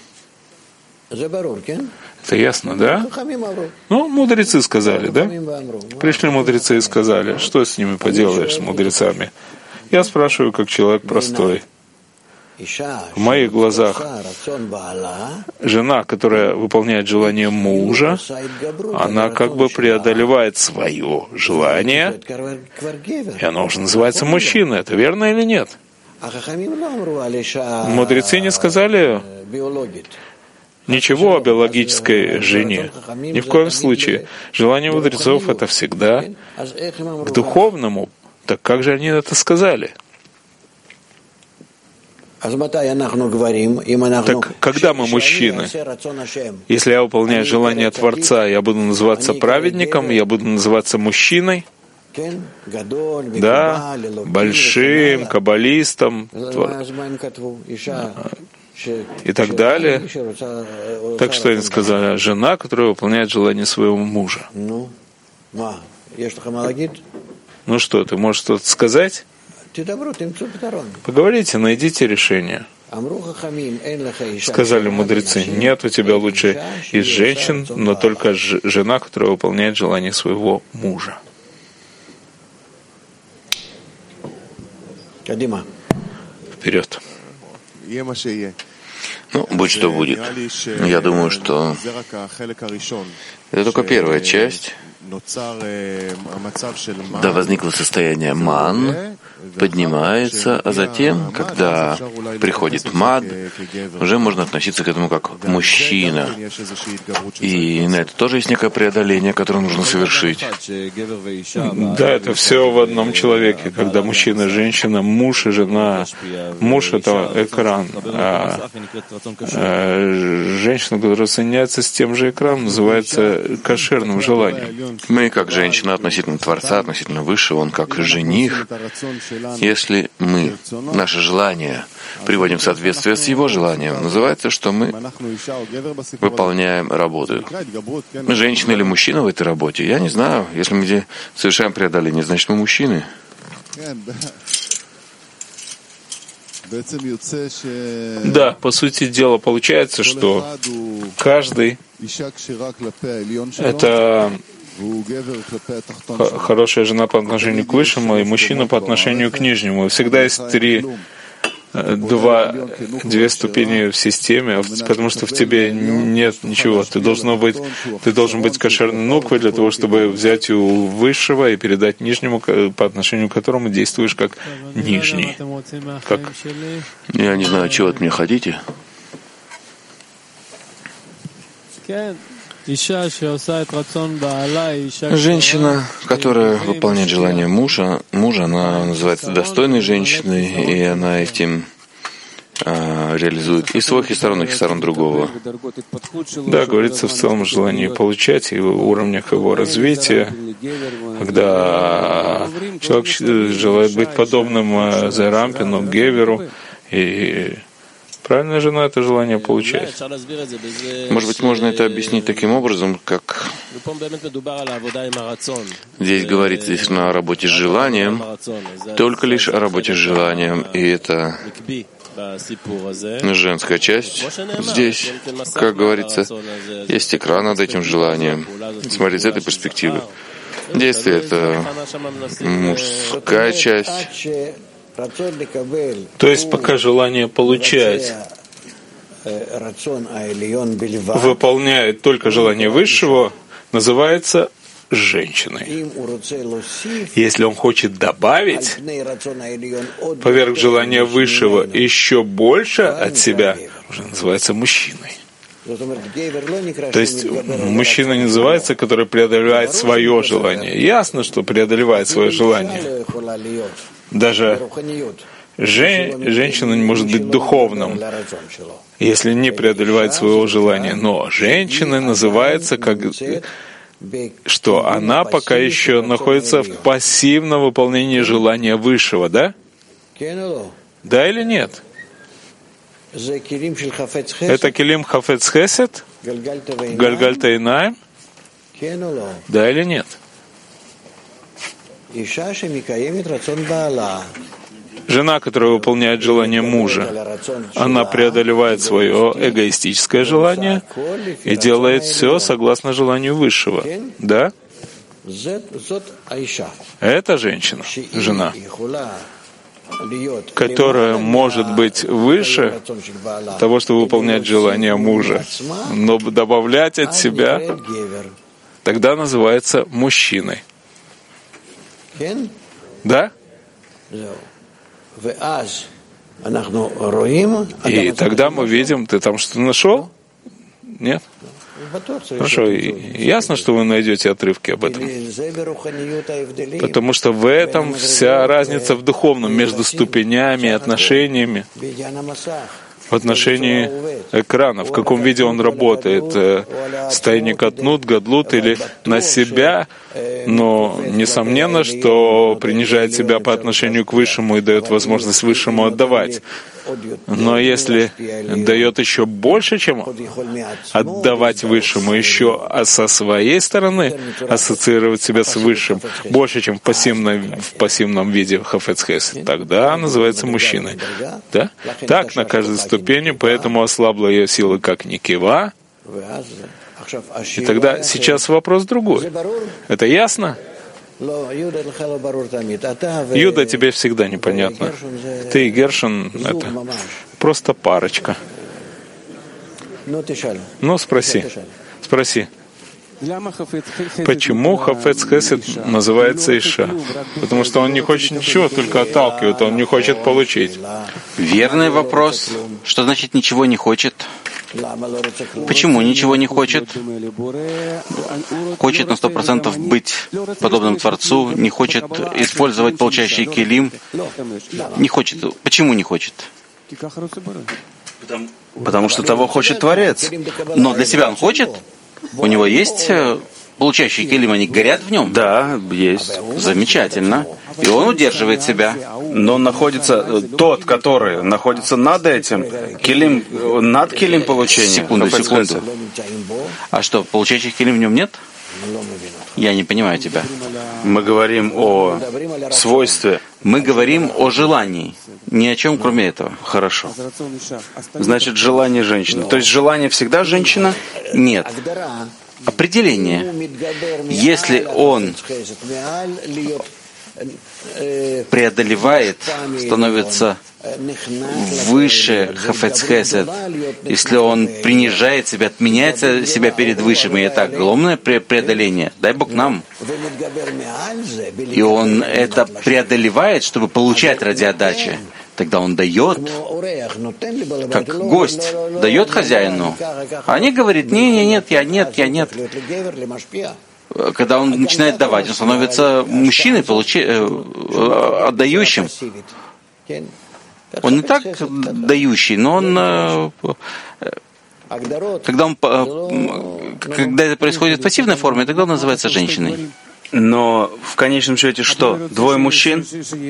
Это ясно, да? Ну, мудрецы сказали, да? Пришли мудрецы и сказали, что с ними поделаешь, с мудрецами? Я спрашиваю, как человек простой. В моих глазах жена, которая выполняет желание мужа, она как бы преодолевает свое желание, и оно уже называется мужчина. Это верно или нет? Мудрецы не сказали ничего о биологической жене. Ни в коем случае. Желание мудрецов — это всегда к духовному. Так как же они это сказали? Так когда мы мужчины? Если я выполняю желание Творца, я буду называться праведником, я буду называться мужчиной, да, большим, каббалистом и так далее. Так что они сказали, жена, которая выполняет желание своего мужа. Ну что, ты можешь что-то сказать? Поговорите, найдите решение. Сказали мудрецы, нет у тебя лучше из женщин, но только жена, которая выполняет желание своего мужа. Вперед. Ну, будь что будет. Я думаю, что это только первая часть. Да, возникло состояние ман, поднимается, а затем, когда приходит мад, уже можно относиться к этому как мужчина. И на это тоже есть некое преодоление, которое нужно совершить. Да, это все в одном человеке, когда мужчина, женщина, муж и жена. Муж — это экран, а, а женщина, которая соединяется с тем же экраном, называется кошерным желанием. Мы, как женщина, относительно Творца, относительно Высшего, он как жених. Если мы наше желание приводим в соответствие с его желанием, называется, что мы выполняем работу. Мы женщина или мужчина в этой работе? Я не знаю. Если мы совершаем преодоление, значит, мы мужчины. Да, по сути дела получается, что каждый — это хорошая жена по отношению к высшему и мужчина по отношению к нижнему. Всегда есть три, два, две ступени в системе, потому что в тебе нет ничего. Ты должен быть, ты должен быть кошерным нуквой для того, чтобы взять у высшего и передать нижнему, по отношению к которому действуешь как нижний. Как? Я не знаю, чего от меня хотите. Женщина, которая выполняет желание мужа, мужа, она называется достойной женщиной, и она этим а, реализует и свой хисарон, и хисарон другого. Да, говорится в целом желании получать и в уровнях его развития, когда человек желает быть подобным Зерампину, Геверу, и правильная жена — это желание получать. Может быть, можно это объяснить таким образом, как здесь говорится действительно о работе с желанием, только лишь о работе с желанием, и это женская часть. Здесь, как говорится, есть экран над этим желанием. Смотрите с этой перспективы. Действие — это мужская часть. То есть пока желание получать выполняет только желание высшего, называется женщиной. Если он хочет добавить поверх желания высшего еще больше от себя, уже называется мужчиной. То есть мужчина не называется, который преодолевает свое желание. Ясно, что преодолевает свое желание. Даже жен, женщина не может быть духовным, если не преодолевает своего желания. Но женщина называется, как, что она пока еще находится в пассивном выполнении желания высшего, да? Да или нет? Это килим хафец хесед? Гальгальта инаем? Да или нет? Жена, которая выполняет желание мужа, она преодолевает свое эгоистическое желание и делает все согласно желанию высшего. Да? Это женщина, жена, которая может быть выше того, что выполнять желание мужа, но добавлять от себя, тогда называется мужчиной. Да? И тогда мы видим, ты там что-то нашел? Нет? Хорошо, и ясно, что вы найдете отрывки об этом. Потому что в этом вся разница в духовном между ступенями и отношениями. В отношении экрана, в каком виде он работает, стайник отнут, гадлут или на себя, но несомненно, что принижает себя по отношению к высшему и дает возможность высшему отдавать. Но если дает еще больше, чем отдавать высшему, еще со своей стороны ассоциировать себя с высшим, больше, чем в пассивном, в пассивном виде хафец хесед, тогда называется мужчиной. Да? Так на каждой ступени, поэтому ослабла ее сила как никива. И тогда сейчас вопрос другой. Это ясно? Юда тебе всегда непонятно. Ты и Гершон — это просто парочка. Ну, спроси. Спроси. Почему хафец хесед называется Иша? Потому что он не хочет ничего, только отталкивает, он не хочет получить. Верный вопрос. Что значит ничего не хочет? Почему ничего не хочет? Хочет на сто процентов быть подобным Творцу, не хочет использовать получающий килим. Не хочет. Почему не хочет? Потому что того хочет Творец. Но для себя он хочет? У него есть получающие килим, они горят в нем? Да, есть. Замечательно. И он удерживает себя. Но он находится, тот, который находится над этим, килим, над килим получения. Секунду, секунду. А что, получающих килим в нем нет? Я не понимаю тебя. Мы говорим о свойстве. Мы говорим о желании. Ни о чем, кроме этого. Хорошо. Значит, желание женщины. То есть желание всегда женщина? Нет. Определение. Если он преодолевает, становится выше хафец хесед, если он принижает себя, отменяет себя перед высшим, и это огромное преодоление, дай Бог нам. И он это преодолевает, чтобы получать ради отдачи. Тогда он дает, как гость, дает хозяину. А они говорят, не, не, нет, я нет, я нет. Когда он начинает давать, он становится мужчиной, получи, э, отдающим. Он не так дающий, но он, когда, он, когда это происходит в пассивной форме, тогда он называется женщиной. Но в конечном счете что? Двое мужчин?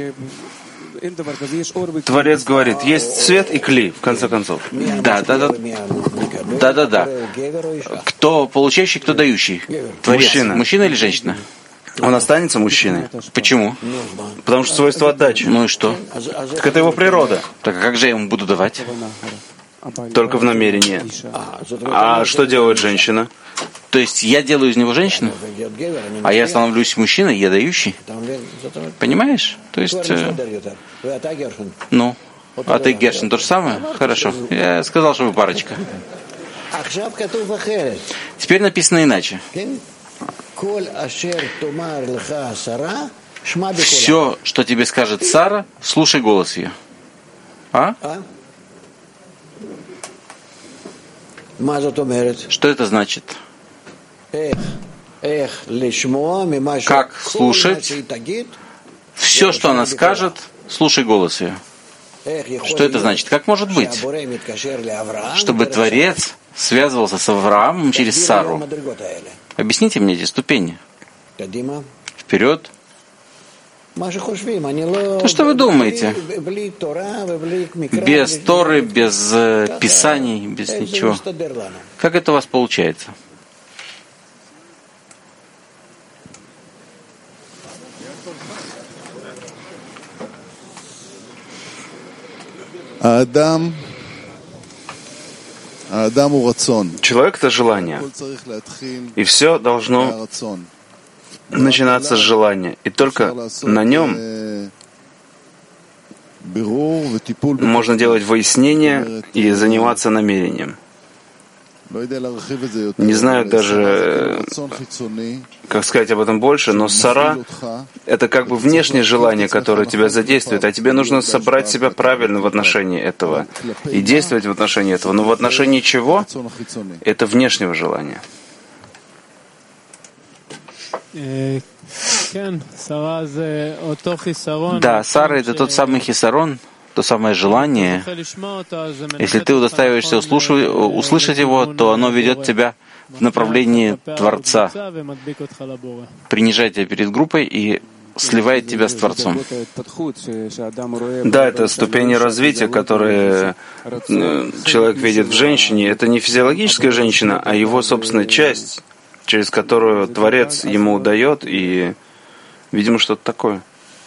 Творец говорит, есть свет и кли, в конце концов. Да, да, да. Да, да, да. Кто получающий, кто дающий? Творец. Мужчина. Мужчина или женщина? Он останется мужчиной. Почему? Потому что свойство отдачи. Ну и что? Так это его природа. Так а как же я ему буду давать? Только в намерении. А что делает женщина? То есть я делаю из него женщину, а я становлюсь мужчиной, я дающий. Понимаешь? То есть... Э, ну, а ты, Гершин, то же самое? Хорошо. Я сказал, что вы парочка. Теперь написано иначе. Все, что тебе скажет Сара, слушай голос ее. А? Что это значит? Как слушать? Все, что она скажет, слушай голос ее. Что это значит? Как может быть, чтобы Творец связывался с Авраамом через Сару? Объясните мне эти ступени. Вперед. То, что вы думаете? Без Торы, без э, Писаний, без ничего. Как это у вас получается? Человек — это желание. И все должно начинаться с желания. И только на нем можно делать выяснение и заниматься намерением. Не знаю даже, как сказать об этом больше, но сара — это как бы внешнее желание, которое тебя задействует, а тебе нужно собрать себя правильно в отношении этого и действовать в отношении этого. Но в отношении чего? Это внешнего желания. Да, Сара — это тот самый хисарон, то самое желание. Если ты удостаиваешься услышать его, то оно ведет тебя в направлении Творца, принижает тебя перед группой и сливает тебя с Творцом. Да, это ступени развития, которые человек видит в женщине. Это не физиологическая женщина, а его собственная часть, через которую Творец ему дает, и, видимо, что-то такое.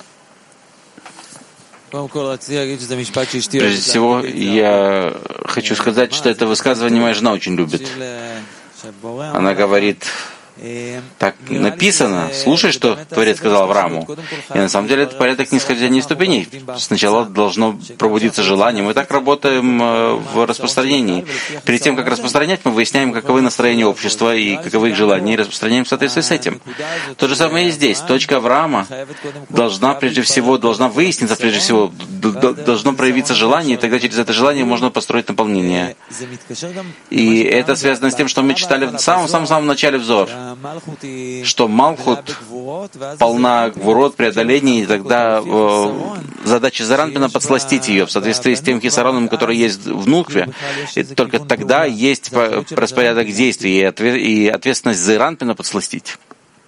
Прежде всего, я хочу сказать, что это высказывание моя жена очень любит. Она говорит, так написано, слушай, что Творец сказал Аврааму. И на самом деле это порядок нисхождения ступеней. Сначала должно пробудиться желание. Мы так работаем в распространении. Перед тем, как распространять, мы выясняем, каковы настроения общества и каковы их желания, и распространяем в соответствии с этим. То же самое и здесь. Точка Авраама должна прежде всего, должна выясниться прежде всего, должно проявиться желание, и тогда через это желание можно построить наполнение. И это связано с тем, что мы читали в самом-самом начале взор, что Малхут полна гвурот, преодолений, и тогда э, задача Заранпина подсластить ее в соответствии с тем хисароном, который есть в Нукве. И только тогда есть распорядок действий и, отве- и ответственность Заранпина подсластить.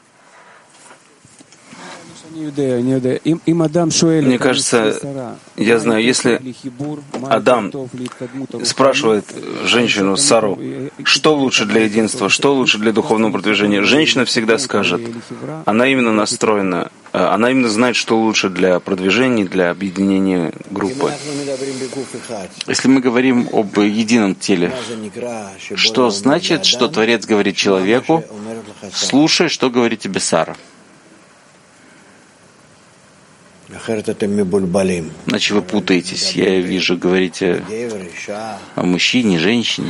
Мне кажется, я знаю, если Адам спрашивает женщину Сару, что лучше для единства, что лучше для духовного продвижения, женщина всегда скажет, она именно настроена, она именно знает, что лучше для продвижения, для объединения группы. Если мы говорим об едином теле, что значит, что Творец говорит человеку, слушай, что говорит тебе Сара? Иначе вы путаетесь. Я вижу, говорите о мужчине, женщине.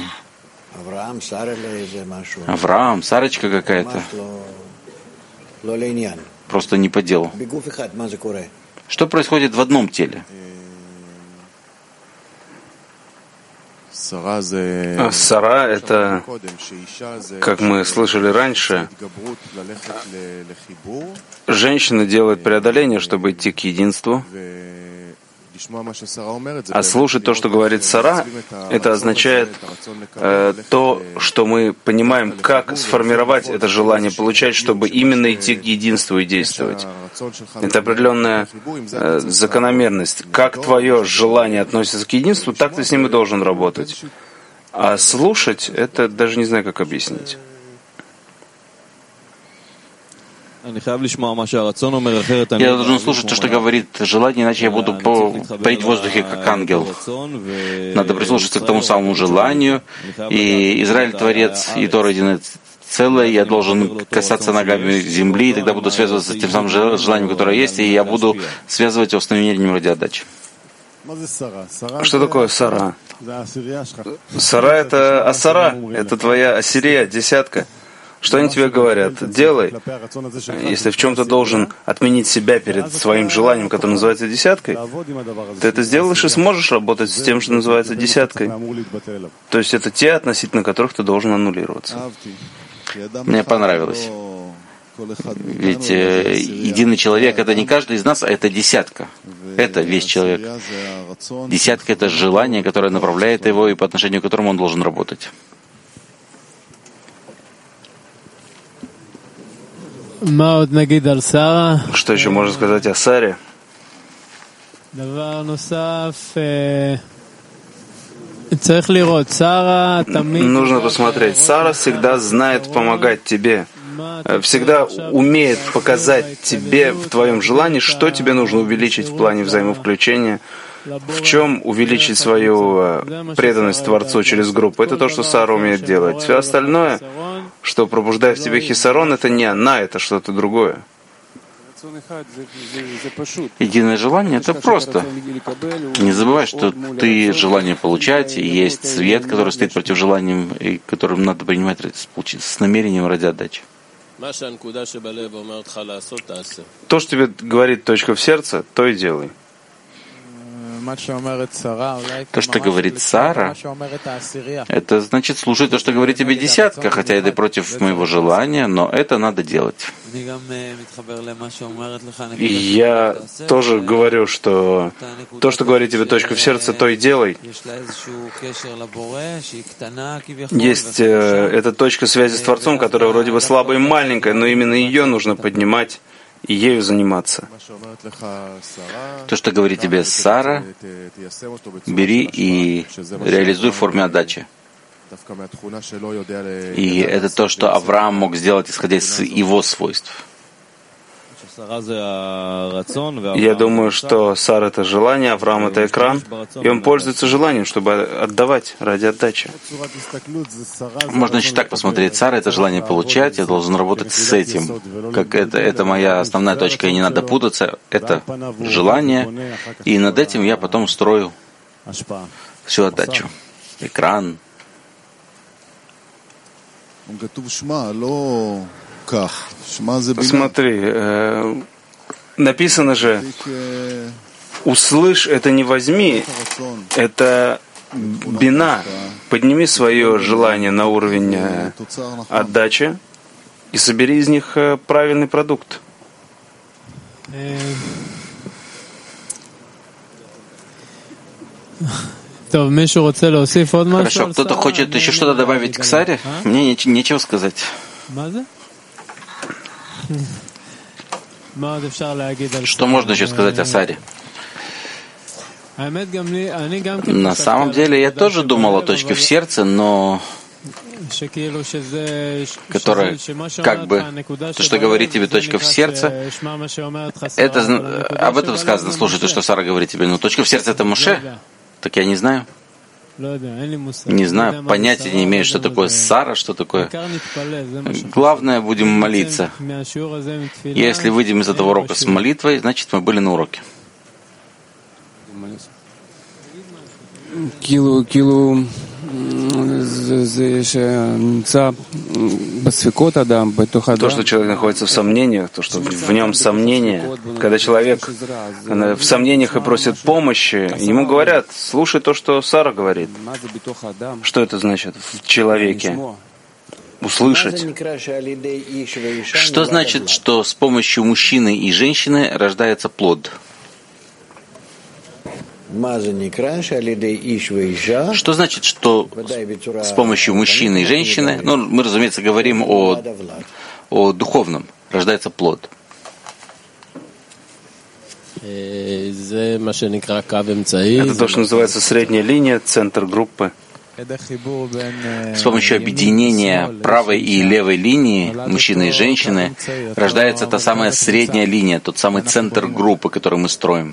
Авраам, Сарочка какая-то. Просто не по делу. Что происходит в одном теле? Сара — это, как мы слышали раньше, женщина делает преодоление, чтобы идти к единству, А слушать то, что говорит Сара, это означает э, то, что мы понимаем, как сформировать это желание получать, чтобы именно идти к единству и действовать. Это определенная э, закономерность. Как твое желание относится к единству, так ты с ним и должен работать. А слушать, это даже не знаю, как объяснить. Я должен слушать то, что говорит желание, иначе я буду парить в воздухе, как ангел. Надо прислушаться к тому самому желанию. И Израиль Творец, и Тора единое целое. Я должен касаться ногами земли, и тогда буду связываться с тем самым желанием, которое есть, и я буду связывать его с намерением ради отдачи. Что такое Сара? Сара — это Асара, это твоя Ассирия, десятка. Что они тебе говорят? Делай. Если в чем-то должен отменить себя перед своим желанием, которое называется десяткой, ты это сделаешь и сможешь работать с тем, что называется десяткой. То есть это те, относительно которых ты должен аннулироваться. Мне понравилось. Ведь э, единый человек — это не каждый из нас, а это десятка. Это весь человек. Десятка — это желание, которое направляет его и по отношению к которому он должен работать. Что еще можно сказать о Саре? Нужно посмотреть. Сара всегда знает помогать тебе. Всегда умеет показать тебе в твоем желании, что тебе нужно увеличить в плане взаимовключения, в чем увеличить свою преданность Творцу через группу. Это то, что Сара умеет делать. Все остальное, что пробуждает в тебе хисарон, это не она, это что-то другое. Единое желание — это просто. Не забывай, что ты желание получать, и есть свет, который стоит против желания, и которым надо принимать с намерением ради отдачи. То, что тебе говорит точка в сердце, то и делай. То, что говорит Сара, это значит слушать то, что говорит тебе десятка, хотя это против моего желания, но это надо делать. И я тоже говорю, что то, что говорит тебе точка в сердце, то и делай. Есть э, эта точка связи с Творцом, которая вроде бы слабая и маленькая, но именно ее нужно поднимать и ею заниматься. То, что говорит тебе Сара, бери и реализуй в форме отдачи. И это то, что Авраам мог сделать, исходя из его свойств. Я думаю, что Сара — это желание, Авраам — это экран, и он пользуется желанием, чтобы отдавать ради отдачи. Можно еще так посмотреть. Сара — это желание получать, я должен работать с этим. Как это, это моя основная точка, и не надо путаться. Это желание, и над этим я потом строю всю отдачу. Экран. Смотри, э, написано же, услышь — это не возьми, это бина. Подними свое желание на уровень э, отдачи и собери из них э, правильный продукт. Хорошо, кто-то хочет еще что-то добавить к Саре? Мне неч- нечего сказать. Что можно еще сказать о Саре? На самом деле, я тоже думал о точке в сердце, но которая, как бы, то, что говорит тебе точка в сердце, это, об этом сказано, слушай, то, что Сара говорит тебе, но точка в сердце — это Моше? Так я не знаю. Не знаю, понятия не имею, что такое Сара, что такое. Главное, будем молиться. Если выйдем из этого урока с молитвой, значит, мы были на уроке. כאילו, כאילו, זה שנמצא בספקות אדם, בתוך אדם. То, что человек находится в сомнениях, то, что в нем сомнения, когда человек в сомнениях и просит помощи, ему говорят, слушай то, что Сара говорит. Что это значит в человеке? Услышать. Что значит, что с помощью мужчины и женщины рождается плод? Что значит, что с помощью мужчины и женщины, ну, мы, разумеется, говорим о, о духовном, рождается плод. Это то, что называется средняя линия, центр группы. С помощью объединения правой и левой линии, мужчины и женщины, рождается та самая средняя линия, тот самый центр группы, который мы строим.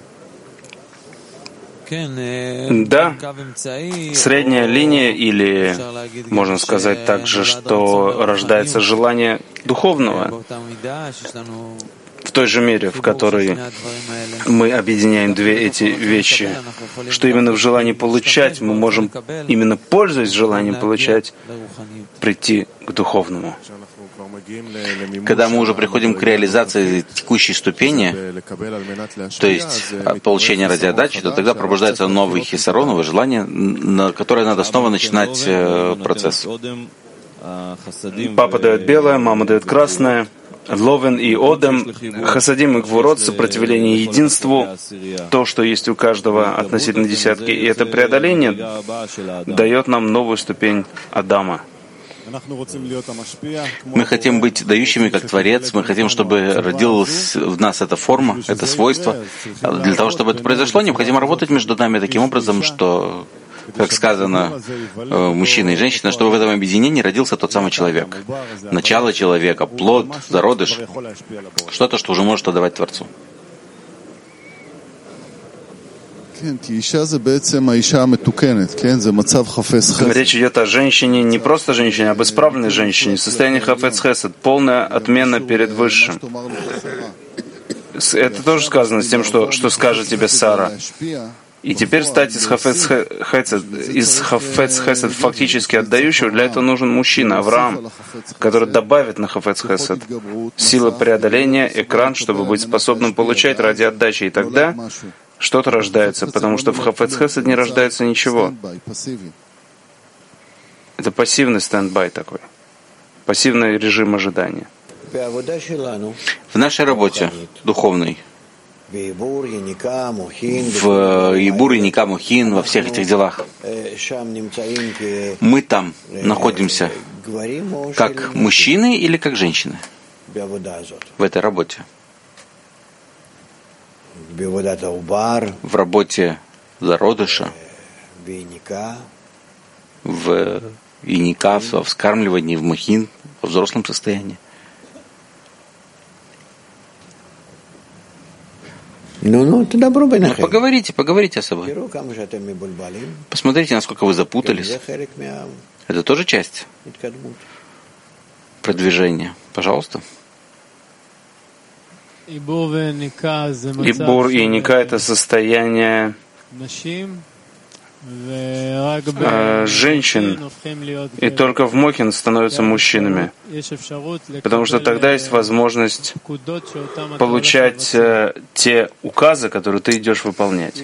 Да, средняя линия, или можно сказать также, что рождается желание духовного, в той же мере, в которой мы объединяем две эти вещи, что именно в желании получать мы можем, именно пользуясь желанием получать, прийти к духовному. Когда мы уже приходим к реализации текущей ступени, то есть получения ради отдачи, то тогда пробуждается новый хисарон, новое желание, на которое надо снова начинать процесс. Папа дает белое, мама дает красное. Ловен и Одем, Хасадим и Гвурот, сопротивление единству, то, что есть у каждого относительно десятки, и это преодоление дает нам новую ступень Адама. Мы хотим быть дающими как Творец, мы хотим, чтобы родилась в нас эта форма, это свойство. Для того, чтобы это произошло, необходимо работать между нами таким образом, что, как сказано, мужчина и женщина, чтобы в этом объединении родился тот самый человек. Начало человека, плод, зародыш, что-то, что уже может отдавать Творцу. Речь идет о женщине, не просто женщине, а об исправленной женщине, состояние хафец хесед, полная отмена перед Высшим. Это тоже сказано с тем, что, что скажет тебе Сара. И теперь стать из хафец хесед, из хафец хесед фактически отдающего, для этого нужен мужчина, Авраам, который добавит на хафец хесед силы преодоления, экран, чтобы быть способным получать ради отдачи. И тогда что-то рождается, потому что в хафец хесед не рождается ничего. Это пассивный стендбай такой, пассивный режим ожидания. В нашей работе духовной, в Ибур, Яника, Мухин, во всех этих делах, мы там находимся как мужчины или как женщины в этой работе. В работе зародыша, в Яника, во вскармливании, в Мухин, во взрослом состоянии. Ну, ну, тогда пробуй ну, поговорите, поговорите о собой. Посмотрите, насколько вы запутались. Это тоже часть продвижения. Пожалуйста. Ибур и Яника — это состояние женщин, и только в Мохин становятся мужчинами, потому что тогда есть возможность получать э, те указы, которые ты идешь выполнять.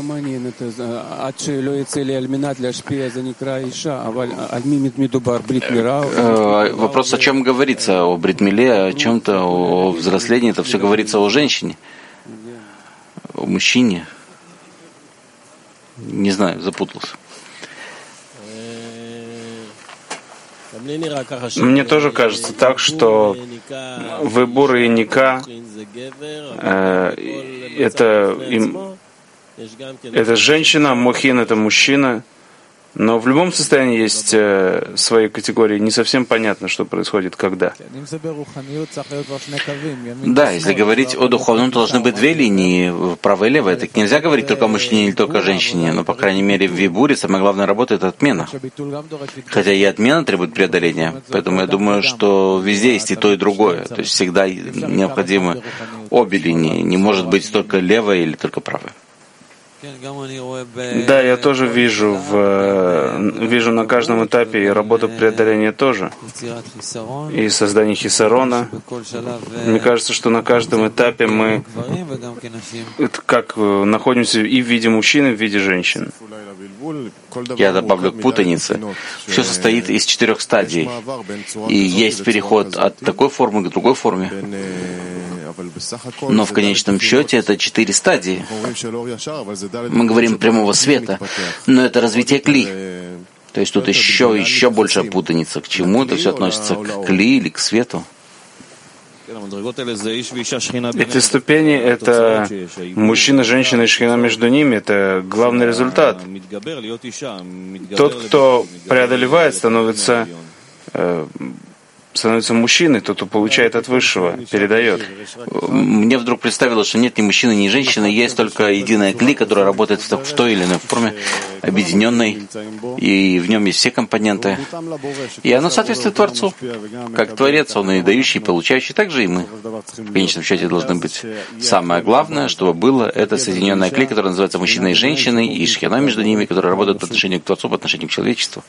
Э, вопрос, о чем говорится, о брит-миле, о чем-то, о взрослении, это все говорится о женщине, о мужчине. Не знаю, запутался. Мне тоже кажется так, что в Ибур и Яника э, это, им, это женщина, Мухин — это мужчина. Но в любом состоянии есть э, свои категории. Не совсем понятно, что происходит, когда. Да, если говорить о духовном, то должны быть две линии, правая и левая. Так нельзя говорить только о мужчине или только о женщине. Но, по крайней мере, в Вибуре самая главная работа — это отмена. Хотя и отмена требует преодоления. Поэтому я думаю, что везде есть и то, и другое. То есть всегда необходимы обе линии. Не может быть только левая или только правая. Да, я тоже вижу, в, вижу на каждом этапе и работу преодоления тоже, и создание хисарона. Мне кажется, что на каждом этапе мы как находимся и в виде мужчин, и в виде женщин. Я добавлю к путанице. Все состоит из четырех стадий. И есть переход от такой формы к другой форме. Но в конечном счете это четыре стадии. Мы говорим прямого света, но это развитие кли. То есть тут еще, еще больше путаница. К чему это все относится? К кли или к свету? Эти ступени — это мужчина, женщина и шхина между ними. Это главный результат. Тот, кто преодолевает, становится э, становится мужчиной, тот, кто получает от Высшего, передает. Мне вдруг представилось, что нет ни мужчины, ни женщины, есть только единая кли, которая работает в, в той или иной форме, объединенной, и в нем есть все компоненты. И оно соответствует Творцу. Как Творец, он и дающий, и получающий, так же и мы. В конечном счете должны быть. Самое главное, чтобы было, это соединенная кли, которая называется мужчиной и женщиной, и шхина между ними, которая работает по отношению к Творцу, по отношению к человечеству.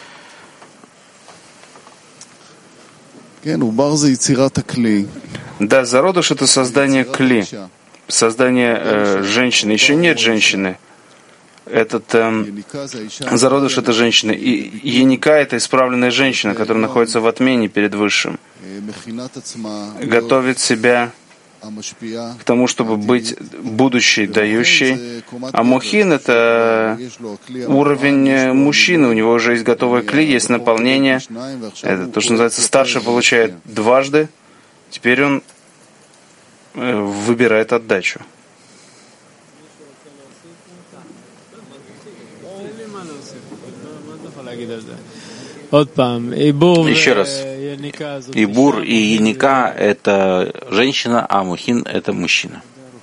Да, зародыш — это создание кли, создание э, женщины. Еще нет женщины. Этот э, зародыш — это женщина. И еника — это исправленная женщина, которая находится в отмене перед Высшим. Готовит себя к тому, чтобы быть будущей, дающей. А мухин — это уровень мужчины. У него уже есть готовая кли, есть наполнение. Это то, что называется, старший получает дважды. Теперь он выбирает отдачу. Еще раз. Ибур и еника — это женщина, а мухин — это мужчина.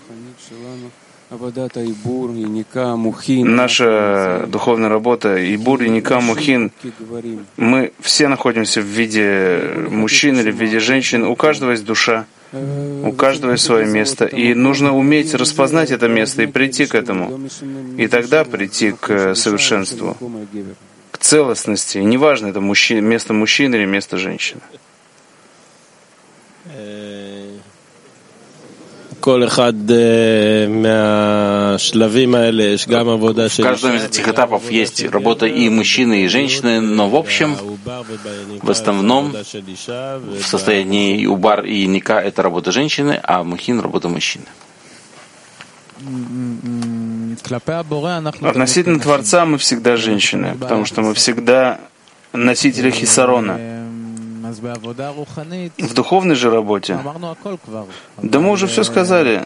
Наша духовная работа Ибур, еника, мухин. Мы все находимся в виде мужчин или в виде женщин. У каждого есть душа. У каждого есть свое место. И нужно уметь распознать это место и прийти к этому. И тогда прийти к совершенству, к целостности. И неважно, это мужчина, место мужчины или место женщины. В каждом из этих этапов есть работа и мужчины, и женщины, но в общем, в основном, в состоянии убар и ника это работа женщины, а мухин — работа мужчины. Относительно Творца мы всегда женщины, потому что мы всегда носители хисарона. В духовной же работе, да мы уже все сказали,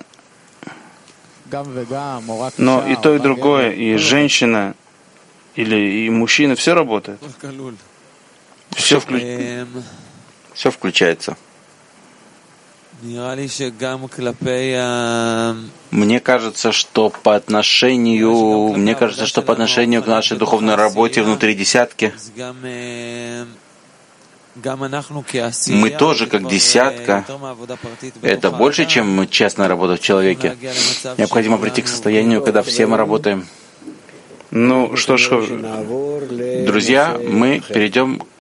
но и то, и другое, и женщина, или и мужчина, все работает. Все, вклю... все включается. Мне кажется, что по отношению, мне кажется, что по отношению к нашей духовной работе внутри десятки, мы тоже, как десятка, это больше, чем частная работа в человеке. Необходимо прийти к состоянию, когда все мы работаем. Ну что ж, друзья, мы перейдем